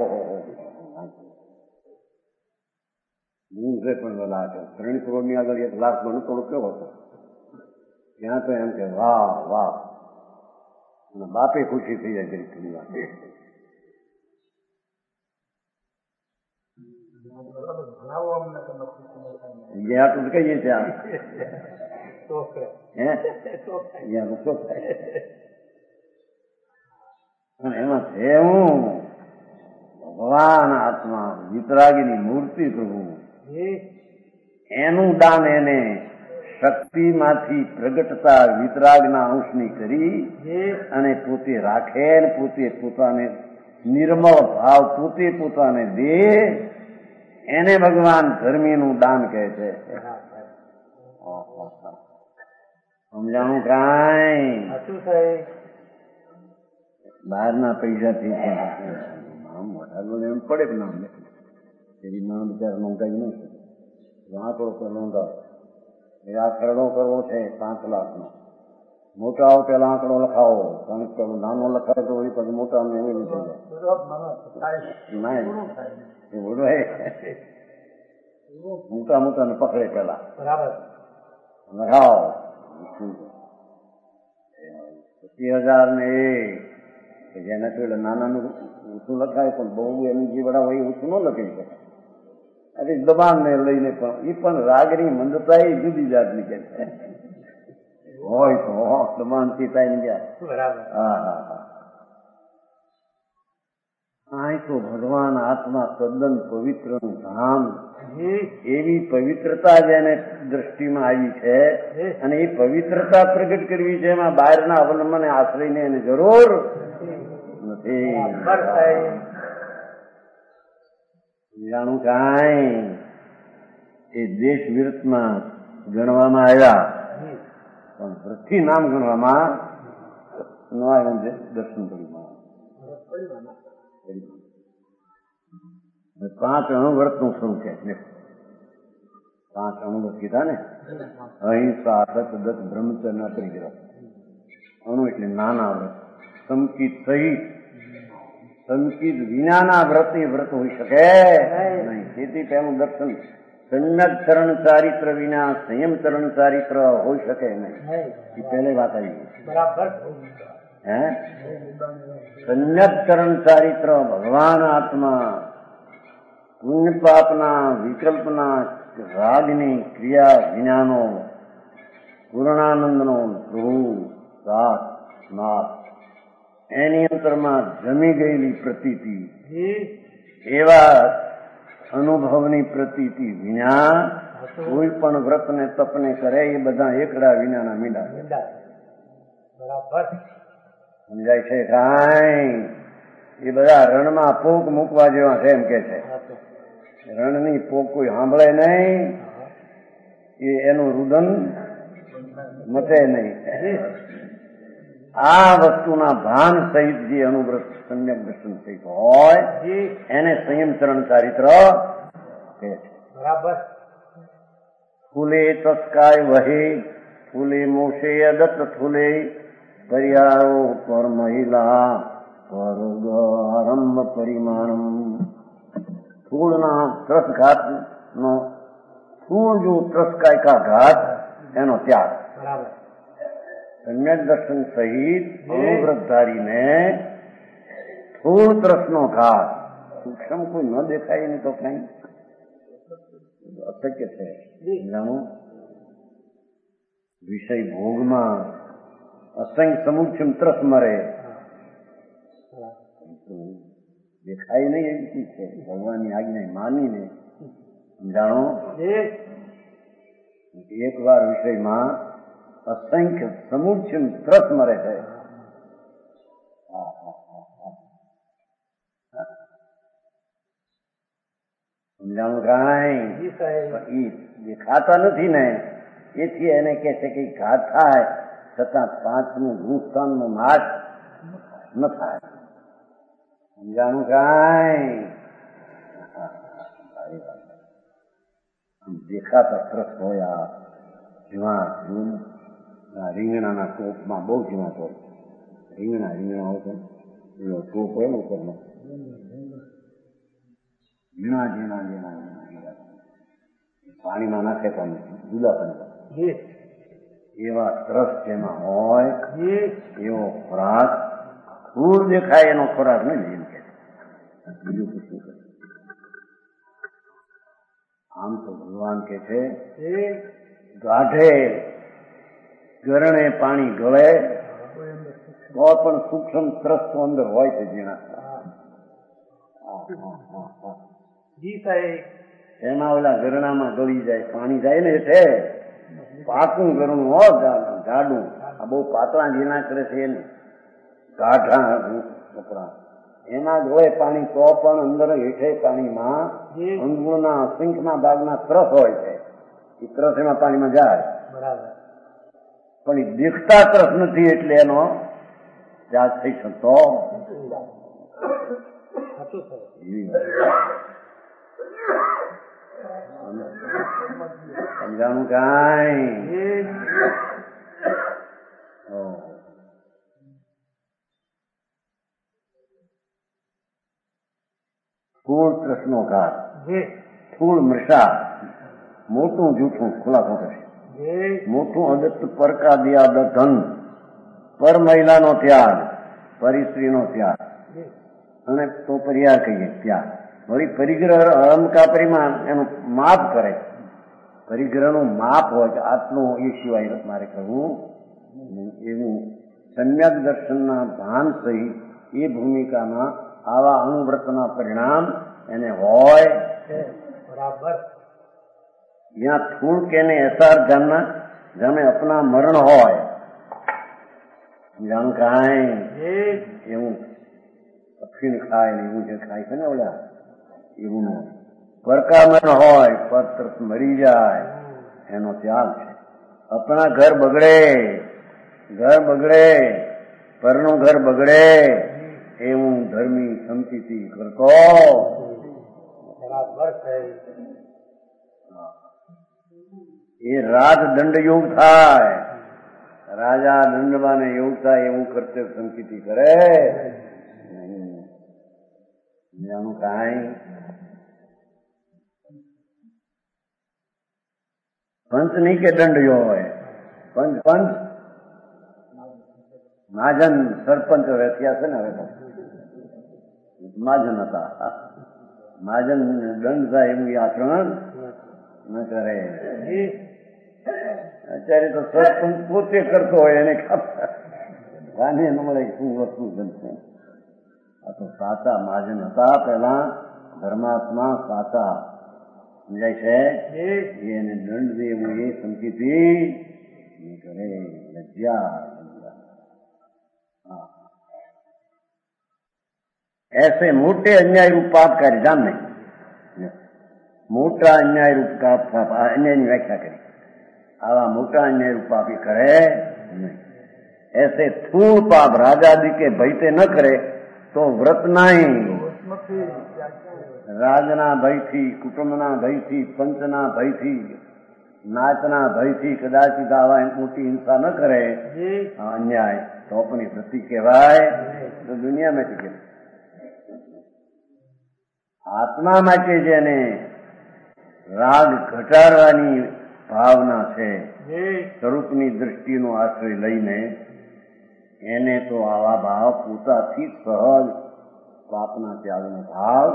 હું છે પણ લાખ ત્રણ કરોડ ની આગળ એક લાખ બનો થોડો કેવો હતો ત્યાં તો એમ કે વાહ વાહ, અને બાપે ખુશી થઈ જાય જરી થોડી વાત. ભણાવો અમને તમે ખુશી જે આટલું કહીએ છીએ આમ તો કરે હે તો થાય અહીંયા શું થાય અને એમાં છે હું ભગવાન આત્મા વિતરાગીની મૂર્તિ પ્રભુ એનું દાન એને શક્તિમાંથી પ્રગટતા વિતરાગના અંશની કરી અને પોતે રાખે ને પોતે પોતાને નિર્મળ ભાવ પોતે પોતાને દે એને ભગવાન ધર્મીનું દાન કહે છે. સમજાણું કાંઈ શું થાય બહારના પૈસાથી મોટા એમ પડે કે નામ એવી નામ બિચારા નોંધાઈ નહીં શકે. આંકડો પર નોંધાવ એ આ ખરડો કરવો છે પાંચ લાખનો મોટા આવો પેલા આંકડો લખાવો કારણ કે નાનો લખાય તો એ પછી મોટા ને એવું થઈ જાય એ બોલવાય મોટા મોટા ને પકડે પેલા બરાબર લખાવો પચીસ હજાર ને એ જેના પેલા નાનાનું ઊંચું લખાય પણ બહુ એની જે વડા હોય ઊંચું ન લખી શકે. અરે દબાણ ને લઈને પણ એ પણ રાગની મંદતા એ જુદી જાતની કે છે હોય તો દબાણ થી થાય ગયા. હા હા હા આ તો ભગવાન આત્મા તદ્દન પવિત્રનું ધામ એવી પવિત્રતા જેને દ્રષ્ટિમાં આવી છે અને એ પવિત્રતા પ્રગટ કરવી છે એમાં બહારના અવલંબન આશ્રયને એને જરૂર નથી. જાણું કાંઈ એ દેશ વિરુદ્ધમાં ગણવામાં આવ્યા પણ વૃત્તિ નામ ગણવામાં ન આવ્યું દર્શન પરિમાં પાંચ અણુવ્રતનું સ્વરૂપ છે. પાંચ અણુવ્રત કીધા ને અહિંસા સત દત્ત બ્રહ્મચર્ય પરિગ્રહ. અણુ એટલે નાના વ્રત સંકિત સહિત સંકિત વિનાના વ્રત એ વ્રત હોઈ શકે નહીં. તેથી તેનું દર્શન સમ્યક ચરણ ચારિત્ર વિના સંયમ ચરણ ચારિત્ર હોઈ શકે નહીં. એ પહેલે વાત આવી બરાબર હે સમ્યક ચરણ ચારિત્ર ભગવાન આત્મા પુણ્ય પાપના વિકલ્પના રાગની ક્રિયા વિનાનો પૂર્ણાનંદનો પ્રભુ સાત નાથ એની અંતરમાં જમી ગયેલી પ્રતીતિ એવા અનુભવની પ્રતીતિ વિના કોઈ પણ વ્રતને તપને કરે એ બધા એકડા વિનાના મીંડા સમજાય છે કાંઈ. એ બધા રણમાં પોક મૂકવા જેવા છે એમ કે છે. રણની પોક કોઈ સાંભળે નહીં એ એનું રુદન મચે નહીં. આ વસ્તુના ભાન સહિત જે અનુવ્રત સમ્યક દર્શન સહિત હોય એને સંયમ ચરણ ચારિત્ર કહે છે. બરાબર ફૂલે તસ્કાય વહે ફૂલે મોશે અદત્ત ફૂલે પર્યાયો પર મહિલા સ્વર્ગ આરંભ પરિમાણમ. ફૂલના ત્રસઘાત નો ફૂલ જો ત્રસકાય કા ઘાત એનો ત્યાગ. બરાબર સમ્યક દર્શન સહિત અનુવ્રતધારીને ફૂલ ત્રસનો ઘાત સૂક્ષ્મ કોઈ ન દેખાય ને તો કઈ અશક્ય છે. જાણો વિષય ભોગમાં અસંખ્ય સમુક્ષમ ત્રસ મરે દેખાય નહીં એવી ચીજ છે. ભગવાનની આજ્ઞા માનીને જાણો એક વાર વિષયમાં અસંખ્ય સમુચ્છમ ત્રસ મરે છે. સમજાણું કાંઈ એ દેખાતા નથી ને એથી એને કે છે કે ઘાત થાય છતાં પાંચનું ભૂસ્થાનનો નાશ ન થાય. સમજાણું કાંઈ દેખાતા ત્રસ હોય જીવા રીંગણાના ટોપમાં બહુ જીવા ટોપ રીંગણા રીંગણા હોય એનો ટોપ હોય ને ઉપરનો ઝીણા ઝીણા ઝીણા ઝીણા પાણીમાં નાખે પણ જુદા પાણી એવા ત્રસ જેમાં હોય એવો ખોરાક ફૂલ દેખાય એનો ખોરાક નહીં એમ કે બીજું કશું કરે આમ તો ભગવાન કે છે જી ગાઢે ગરણે પાણી ગળે તો પણ સૂક્ષ્મ ત્રસ્તો અંદર હોય છે ઝીણા. જી સાહેબ એમાં ઓલા ગરણામાં ગળી જાય પાણી જાય ને એટલે પાકું ગરણું હો જાડું. આ બહુ પાતળા ઝીણા કરે છે એને ગાઢા કપડા એમાં જ હોય પાણી તો પણ અંદર હેઠે પાણીમાં અંગુળના અસંખ્યના ભાગના ત્રસ હોય છે. એ ત્રસ એમાં પાણીમાં જાય બરાબર પણ એ દેખતા ત્રસ નથી એટલે એનો ત્યાગ થઈ શકતો. સાચું સાહેબ સમજાણું કાંઈ? જી સ્થૂળ કૃષ્ણોઘાત, જી સ્થૂળ મૃષા, મોટું જૂઠું ખુલાસો કરશે. જી મોટું અદત્ત પરકા દિયા ધન, પર મહિલાનો ત્યાગ, પરિસ્ત્રીનો ત્યાગ જી અને તો પરિહાર કહીએ ત્યાગ. વળી પરિગ્રહ અહંકાર પરિમાણ એનું માપ કરે. પરિગ્રહનું માપ હોય કે આટલું એ સિવાય મારે કરવું એવું સમ્યક દર્શનના ભાન સહિત એ ભૂમિકામાં આવા અનુવ્રતના પરિણામ એને હોય. બરાબર यहाँ थूल के ने ऐसा जानना जाने अपना मरण હોય જાણ કાંઈ એવું અફીણ ખાય ને એવું જે ખાય છે ને ઓલા એવું ન હોય. પરકા મરણ હોય પર મરી જાય એનો ત્યાગ છે. આપણા ઘર બગડે ઘર બગડે પરનું ઘર બગડે એવું ધર્મી સંતિથી કરતો. બરાબર સાહેબ એ રાજ દંડ યોગ થાય. રાજા દંડવાને યોગ થાય એવું કર્તવ્ય સંકિતિ કરે એનું કાંઈ. પંચ નહીં કે દંડ યો હોય. પંચ પંચ મહાજન સરપંચ થયા છે ને હવે મહાજન હતા. મહાજન દંડ થાય એવું આચરણ ન કરે. અત્યારે તો સરપંચ પોતે કરતો હોય એને ખાને ન મળે શું વસ્તુ બનશે. આ તો સાચા મહાજન હતા પેલા ધર્માત્મા સાચા સમજાય છે. એને દંડ દે એવું એ સંકિતી કરે લજ્જા. ऐसे मोटे अन्याय रूप पाप कार्य जान नहीं. मोटा अन्याय रूप का पाप अन्याय ની વ્યાખ્યા કરી. આવા મોટા अन्याय रूप पाप કરે नहीं. ऐसे थूल पाप राजादि के भयते न करे तो व्रत नहीं. રાજના ભયથી, કુટુંબના ભયથી, પંચના ભયથી, નાચના ભયથી કદાચિત આવા મોટી હિંસા ન કરે અન્યાય તો આપણી વૃત્તિ કહેવાય તો દુનિયામાં ટીકે. આત્મા માટે જેને રાગ ઘટાડવાની ભાવના છે સ્વરૂપની દ્રષ્ટિનો આશ્રય લઈને એને તો આવા ભાવ પોતાથી સહજ પાપના ત્યાગનો ભાવ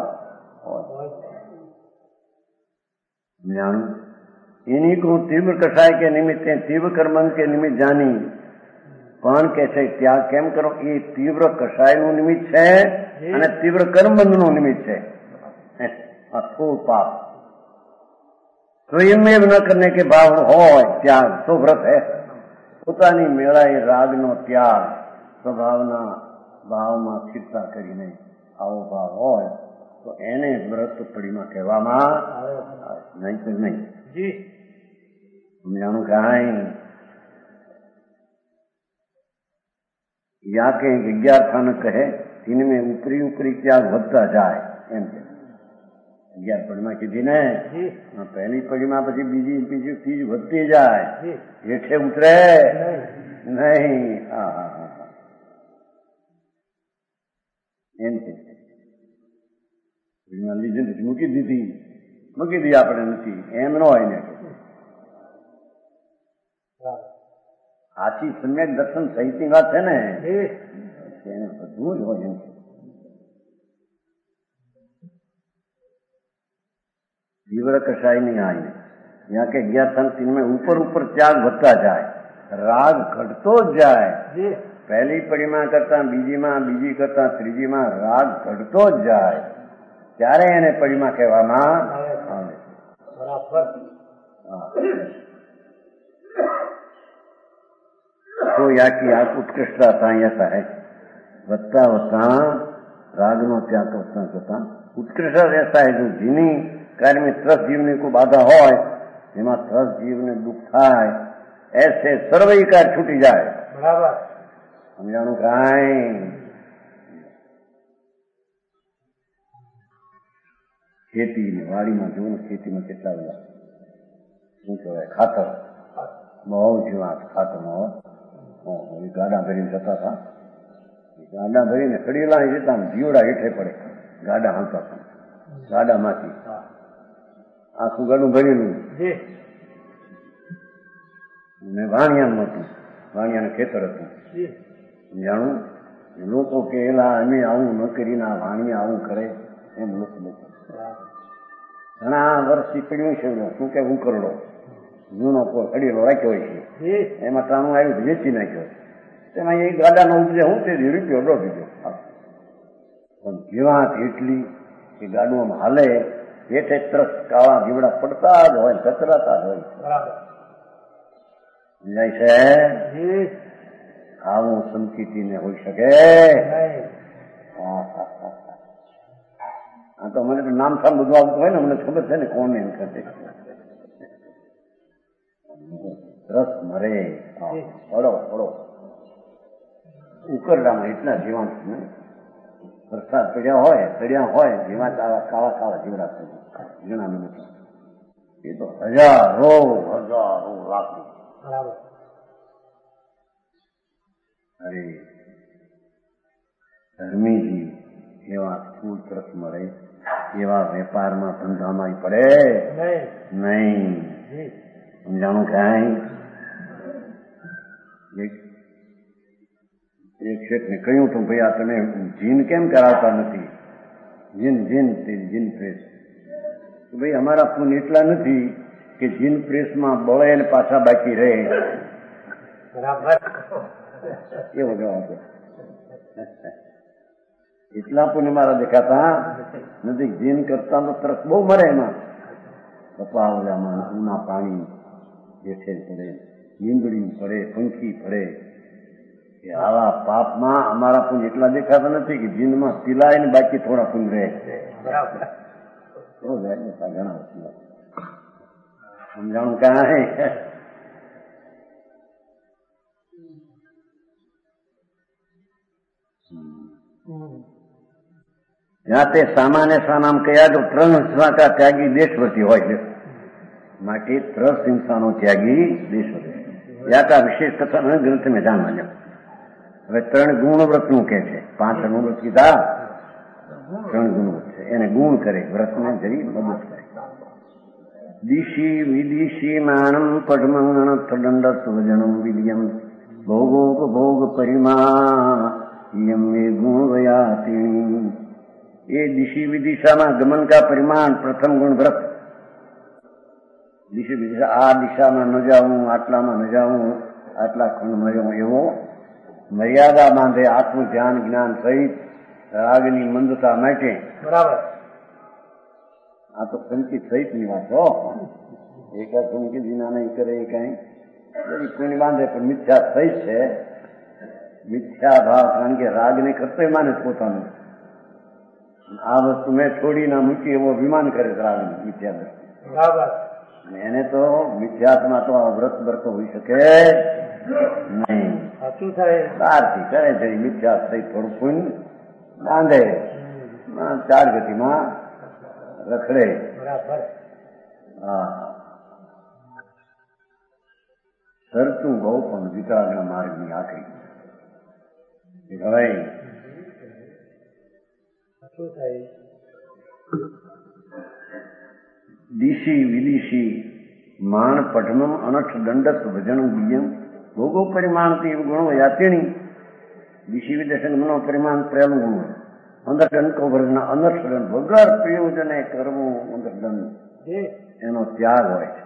ज्ञान इन्हीं को तीव्र कषाय के निमित्त तीव्र कर्म के निमित्त जानी પણ કે છે ત્યાગ કેમ કરો એ તીવ્ર કષાયનું નિમિત્ત છે અને તીવ્ર કર્મબંધનું નિમિત્ત છે. અથોડ પાપ સ્વયંમેવ ન કરને કે ભાવ હોય ત્યાગ તો વ્રત હે. પોતાની મેળાએ રાગનો ત્યાગ સ્વભાવના ભાવમાં સ્થિરતા કરીને આવો ભાવ હોય તો એને વ્રત પડીમાં કહેવામાં નહીં તો નહીં. સમજાણું કાંઈ. યા કે અગિયાર સ્થાનક કહે ઇનમે ઉપરી ઉપરી ત્યાગ વધતા જાય એમ કે અગિયાર પડીમાં કીધી ને પહેલી પડીમાં પછી બીજી બીજી ત્રીજી વધતી જાય હેઠે ઉતરે નહીં. હા હા હા એમ કે લીધી મૂકી દીધી મૂકી દીધી આપણે નથી એમ ન હોય ને. આથી સમ્યક દર્શન સહિતની વાત છે ને એને બધું જ હોય એમ. तीव्र कषाय नहीं आई यहाँ के ज्ञातन तीन में ऊपर ऊपर त्याग વધતા જાય, રાગ ઘટતો જ જાય. પહેલી પરિમા કરતા બીજીમાં, બીજી કરતા ત્રીજીમાં રાગ ઘટતો જ જાય, ત્યારે એને પરિમા કહેવામાં આવે. બરાબર. तो याकी आप उत्कृष्टता ऐसा है વધતા વધતા रागनो त्याग करता करता उत्कृष्ट ऐसा है जो जीनी कार्य में त्रस्त जीवने को बाधा हो, જેમાં त्रस्त जीवने दुख थाय, ऐसे सर्वई कार्य छूटी जाए. बराबर. समझाणु काई खेती वाड़ी में जो खेती में કેટલા બધા શું કહેવાય ખાતર બહુ જીવા ખાતર માં ગાડા ભરીને જતા હતા, ગાડા ભરીને સડીલા જતા જીવડા હેઠે પડે, ગાડા હાલતા હતા, ગાડામાંથી આખું ગાડું ભરેલું ને વાણિયાનું હતું, વાણિયાનું ખેતર હતું. જાણું લોકો કહેલા અમે આવું ન કરીને આ વાણિયા આવું કરે એમ લોકો લોકો ઘણા વર્ષથી પીડ્યું છે. શું કે હું કરડો જૂનો હડીલો રાખ્યો હોય છે, એમાં ટાણું આવ્યું વેચી નાખ્યો, તેમાં એ ગાડાનો ઉપજે હું તે રૂપિયો દોઢ રૂપિયો. પણ જીવાત એટલી કે ગાડું હાલે હેઠે તરસ કાળા જીવડા પડતા જ હોય, કચરાતા જ હોય. જાય છે આવું સંકિતિને હોઈ શકે? આ તો મને તો નામ સામ બધું આવતું હોય ને, મને ખબર છે ને કોણ એમ કરે. રસ મરે પડો પડો ઉકરડામાં એટલા જીવાંત વરસાદ પડ્યા હોય, ચડ્યા હોય, જીવાંત આવા કાળા કાળા જીવડા ઘણા મિનિટ એ તો હજારો હજારો લાખો. અરે ધર્મીજી એવા સ્થૂળ તરફ મળે, એવા વેપારમાં ધંધામાં પડે નહીં. સમજાણું કાંઈ? એક શેઠને કહ્યું તું ભાઈ આ તમે જીન કેમ કરાવતા નથી? Gin gin gin press. ભાઈ અમારા પૂન એટલા નથી કે જીન પ્રેસમાં બળે ને પાછા બાકી રહે. એવો જવાબ એટલા પૂન મારા દેખાતા નથી. જીન કરતા તો તરફ બહુ મરે એમાં, કપાવડામાં ઉના પાણી હેઠે પડે, લીંબડી પડે, પંખી પડે. કે આવા પાપમાં અમારા પુંજ એટલા દેખાતા નથી કે જીનમાં પીલાય ને બાકી થોડા પુંજ રહે છે. ઘણા સમજાણું કાંઈ? ત્યાં તે સામાન્ય સાનામ કયા તો ત્રણ હિંસા કા ત્યાગી દેશવતી હોય છે, માટે ત્રસ હિંસાનો ત્યાગી દેશવતી. યા કા વિશેષ કથન ગ્રંથ મેં જાણવા જાવ. હવે ત્રણ ગુણ વ્રતનું કે છે, પાંચ અનુવ્રત કીધા, ત્રણ ગુણ વ્રત છે, એને ગુણ કરે, વ્રતને જઈ મદદ કરે. દિશી વિદિશી માણમ પઢમંગણ તદંડ સુજનમ વિલિયમ ભોગોપભોગ પરિમા યમ એ ગુણ વયાતિણી. એ દિશી વિદિશામાં ગમન કા પરિમાણ પ્રથમ ગુણ વ્રત. દિશી વિદિશા આ દિશામાં ન જાઉં, આટલામાં ન જાઉં, આટલા ખંડમાં જાઉં, એવો મર્યાદા બાંધે આત્મ ધ્યાન જ્ઞાન સહિત રાગની મંદતા માટે. બરાબર. આ તો સંચિત સહિત ની વાત હો. એકા સંકેત વિના નહીં કરે એ કઈ કોઈને બાંધે, પણ મિથ્યા સહિત છે. મિથ્યા ભાવ, કારણ કે રાગને કરતો માને પોતાનું. આ વસ્તુ મેં છોડી ના મૂકી એવો અભિમાન કરે રાગને, મિથ્યા. બરાબર. એને તો મિથ્યાત્મા તો વ્રત વ્રત હોઈ શકે નહીં. શું થાય? બહારથી કરે છે મિથ્યા સહિત થોડું પુણ્ય બાંધે, ચાર ગતિમાં રખડે. હા, સરતું બહુ પણ વિતરાગના માર્ગની આખરી. હવે શું થાય? દિશી વિદિશી માણ પઠનમ અનઠ દંડક ભજન ગુહ્યમ ભોગો પરિમાણ ગુણો યાતિણી. દિશી વિદેશન મનો પરિમાણ પ્રેમ ગુણ અંદર દંડકો વર્ગના અનર્થ દંડ વગર પ્રયોજને કરવું. અંદર દંડ જી એનો ત્યાગ હોય છે.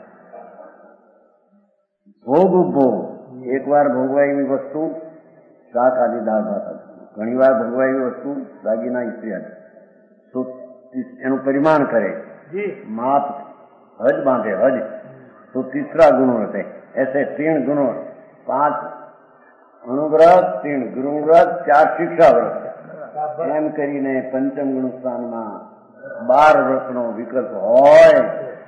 ભોગ ઉપભોગ, એક વાર ભોગવાય એવી વસ્તુ શાક આદિ દાળ ભાત, ઘણી વાર ભોગવાય એવી વસ્તુ દાગીના ઇત્યાદિ, તો એનું પરિમાણ કરે, જી माप हज बांधे हज तो तीसरा गुण रहते ऐसे तीन गुणों, पांच अणुव्रत, तीन गुरुव्रत, चार शिक्षा व्रत બરાબર એમ કરીને પંચમ ગુણ સ્થાનમાં બાર વ્રતનો વિકલ્પ હોય.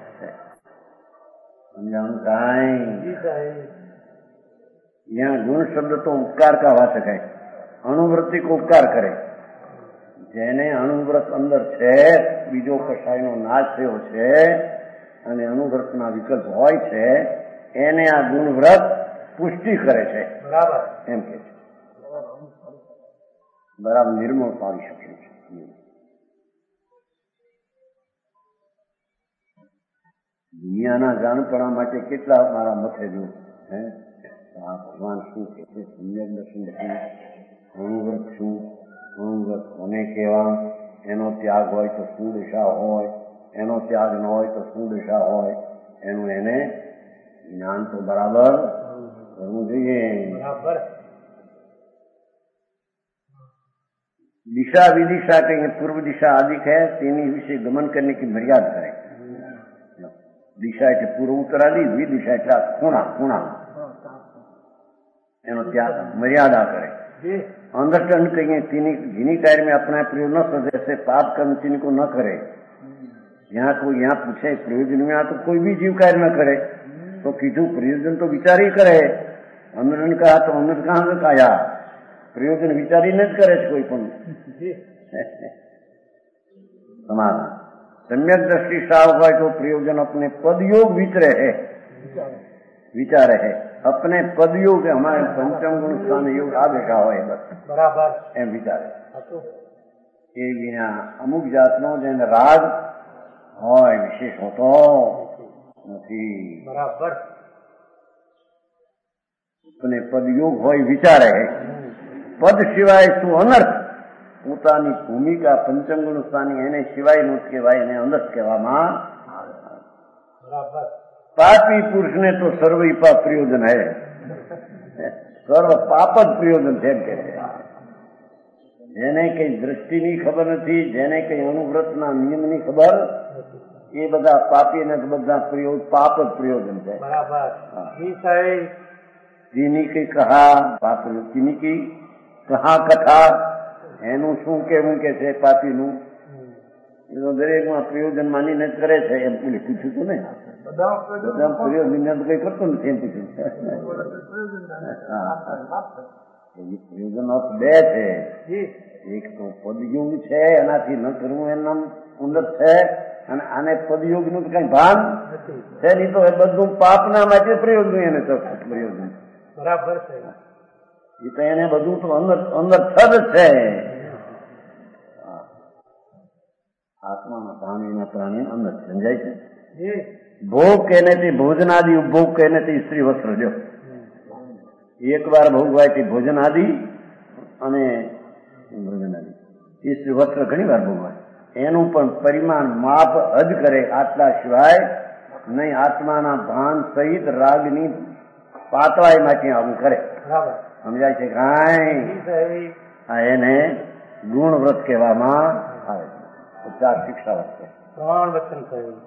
સમજાણું કાંઈ? જી સાહેબ यहाँ गुण शब्द तो उपकार का वाचक है. अणुव्रति को उपकार करे. જેને અણુવ્રત અંદર છે, બીજો કશાયનો નાશ થયો છે અને અણુવ્રતના વિકલ્પ હોય છે, એને આ ગુણવ્રત પુષ્ટિ કરે છે બરાબર એમ કે છે. બરાબર નિર્મળ પાડી શકે છે. દુનિયાના જાણપણા માટે કેટલા મારા મથે જો હે આ ભગવાન શું કે છે, સમ્યક દર્શન શું, અણુવ્રત શું, અણુવ્રત કોને કહેવા, એનો ત્યાગ હોય તો શું દશા હોય, એનો ત્યાગ ન હોય તો શું દશા હોય, એનું એને જ્ઞાન તો બરાબર કરવું જોઈએ. બરાબર दिशा विदिशा कहीं पूर्व दिशा आदि है, तेनी विषय गमन करने की मर्यादा करे. दिशा એટલે પૂર્વ ઉત્તર આદિ, વિદિશા એટલે ખૂણા ખૂણા એનો ત્યાગ मर्यादा करे. જી अंडरस्टैंड कहिए तीनी जिनी कार्य में अपना प्रयोग न सजे, ऐसे पाप कर्म तीनी को न करे. यहाँ कोई यहाँ पूछे प्रयोजन में, तो कोई भी जीव कार्य न करे तो कीधु प्रयोजन तो विचार ही करे. अंदर कहा तो अंदर कहाँ से आया, प्रयोजन विचारीને જ કરે છે કોઈ પણ. જી समाधान सम्यक दृष्टि साव હોય तो प्रयोजन अपने पदयोग विचरे है, विचारे है अपने पदयोग के हमारे पंचम गुण स्थान योग आ બેઠા હોય બસ બરાબર એમ વિચારે. હતું એ વિના અમુક જાતનો જેને રાગ હોય વિશેષ હોતો નથી. બરાબર अपने पदयोग હોય વિચારે है. પદ સિવાય શું અનર્થ, પોતાની ભૂમિકા પંચમ ગુણ સ્થાની એને સિવાયનું જ કહેવાય, એને અનર્થ કહેવામાં. બરાબર પાપી પુરુષને તો સર્વ પાપ પ્રયોજન હે, સર્વ પાપ જ પ્રયોજન છે એમ કે છે. જેને કઈ દ્રષ્ટિની ખબર નથી, જેને કઈ અણુવ્રતના નિયમની ખબર, એ બધા પાપીને બધા પ્રયોગ પાપ જ પ્રયોજન છે. બરાબર જી સાહેબ તીની કઈ કહા પાપ, તીની કઈ કહા કથા, એનું શું કેવું કે છે પાપીનું, એ તો દરેકમાં પ્રયોજન માનીને જ કરે છે. એમ પેલી પૂછ્યું હતું ને, બધા પ્રયોજન કઈ કરતો નથી એમ પૂછ્યું. પ્રયોજન ઓફ બે છે. જી એક તો પદયુગ છે, એનાથી ન કરવું એનું ઉન્નત છે, અને આને પદયુગ નું કઈ ભાન નથી. છે નહીં, તો એ બધું પાપના માટે પ્રયોજન એને તો પ્રયોજન. બરાબર છે એ તો એને બધું તો અંદર અંદર થદ છે. આત્માના પ્રાણીના પ્રાણી અંદર સમજાય છે. જી ભોગ કહેને થી ભોજન આદि, ઉપભોગ કહેને થી સ્ત્રી વસ્ત્ર. જો એક વાર ભોગવાય તે ભોજન આદિ અને ભોજન આદિ, એ સ્ત્રી વસ્ત્ર ઘણી વાર ભોગવાય. એનું પણ પરિમાણ માપ હદ કરે, આટલા સિવાય નહીં. આત્માના ભાન સહિત રાગની પાતળાઈમાંથી આવું કરે. બરાબર સમજાય છે કાંઈ? જી સાહેબ આ એને ગુણ વ્રત કહેવામાં આવે છે. ચાર શિક્ષા વ્રત છે. ત્રણ વચન કહ્યું.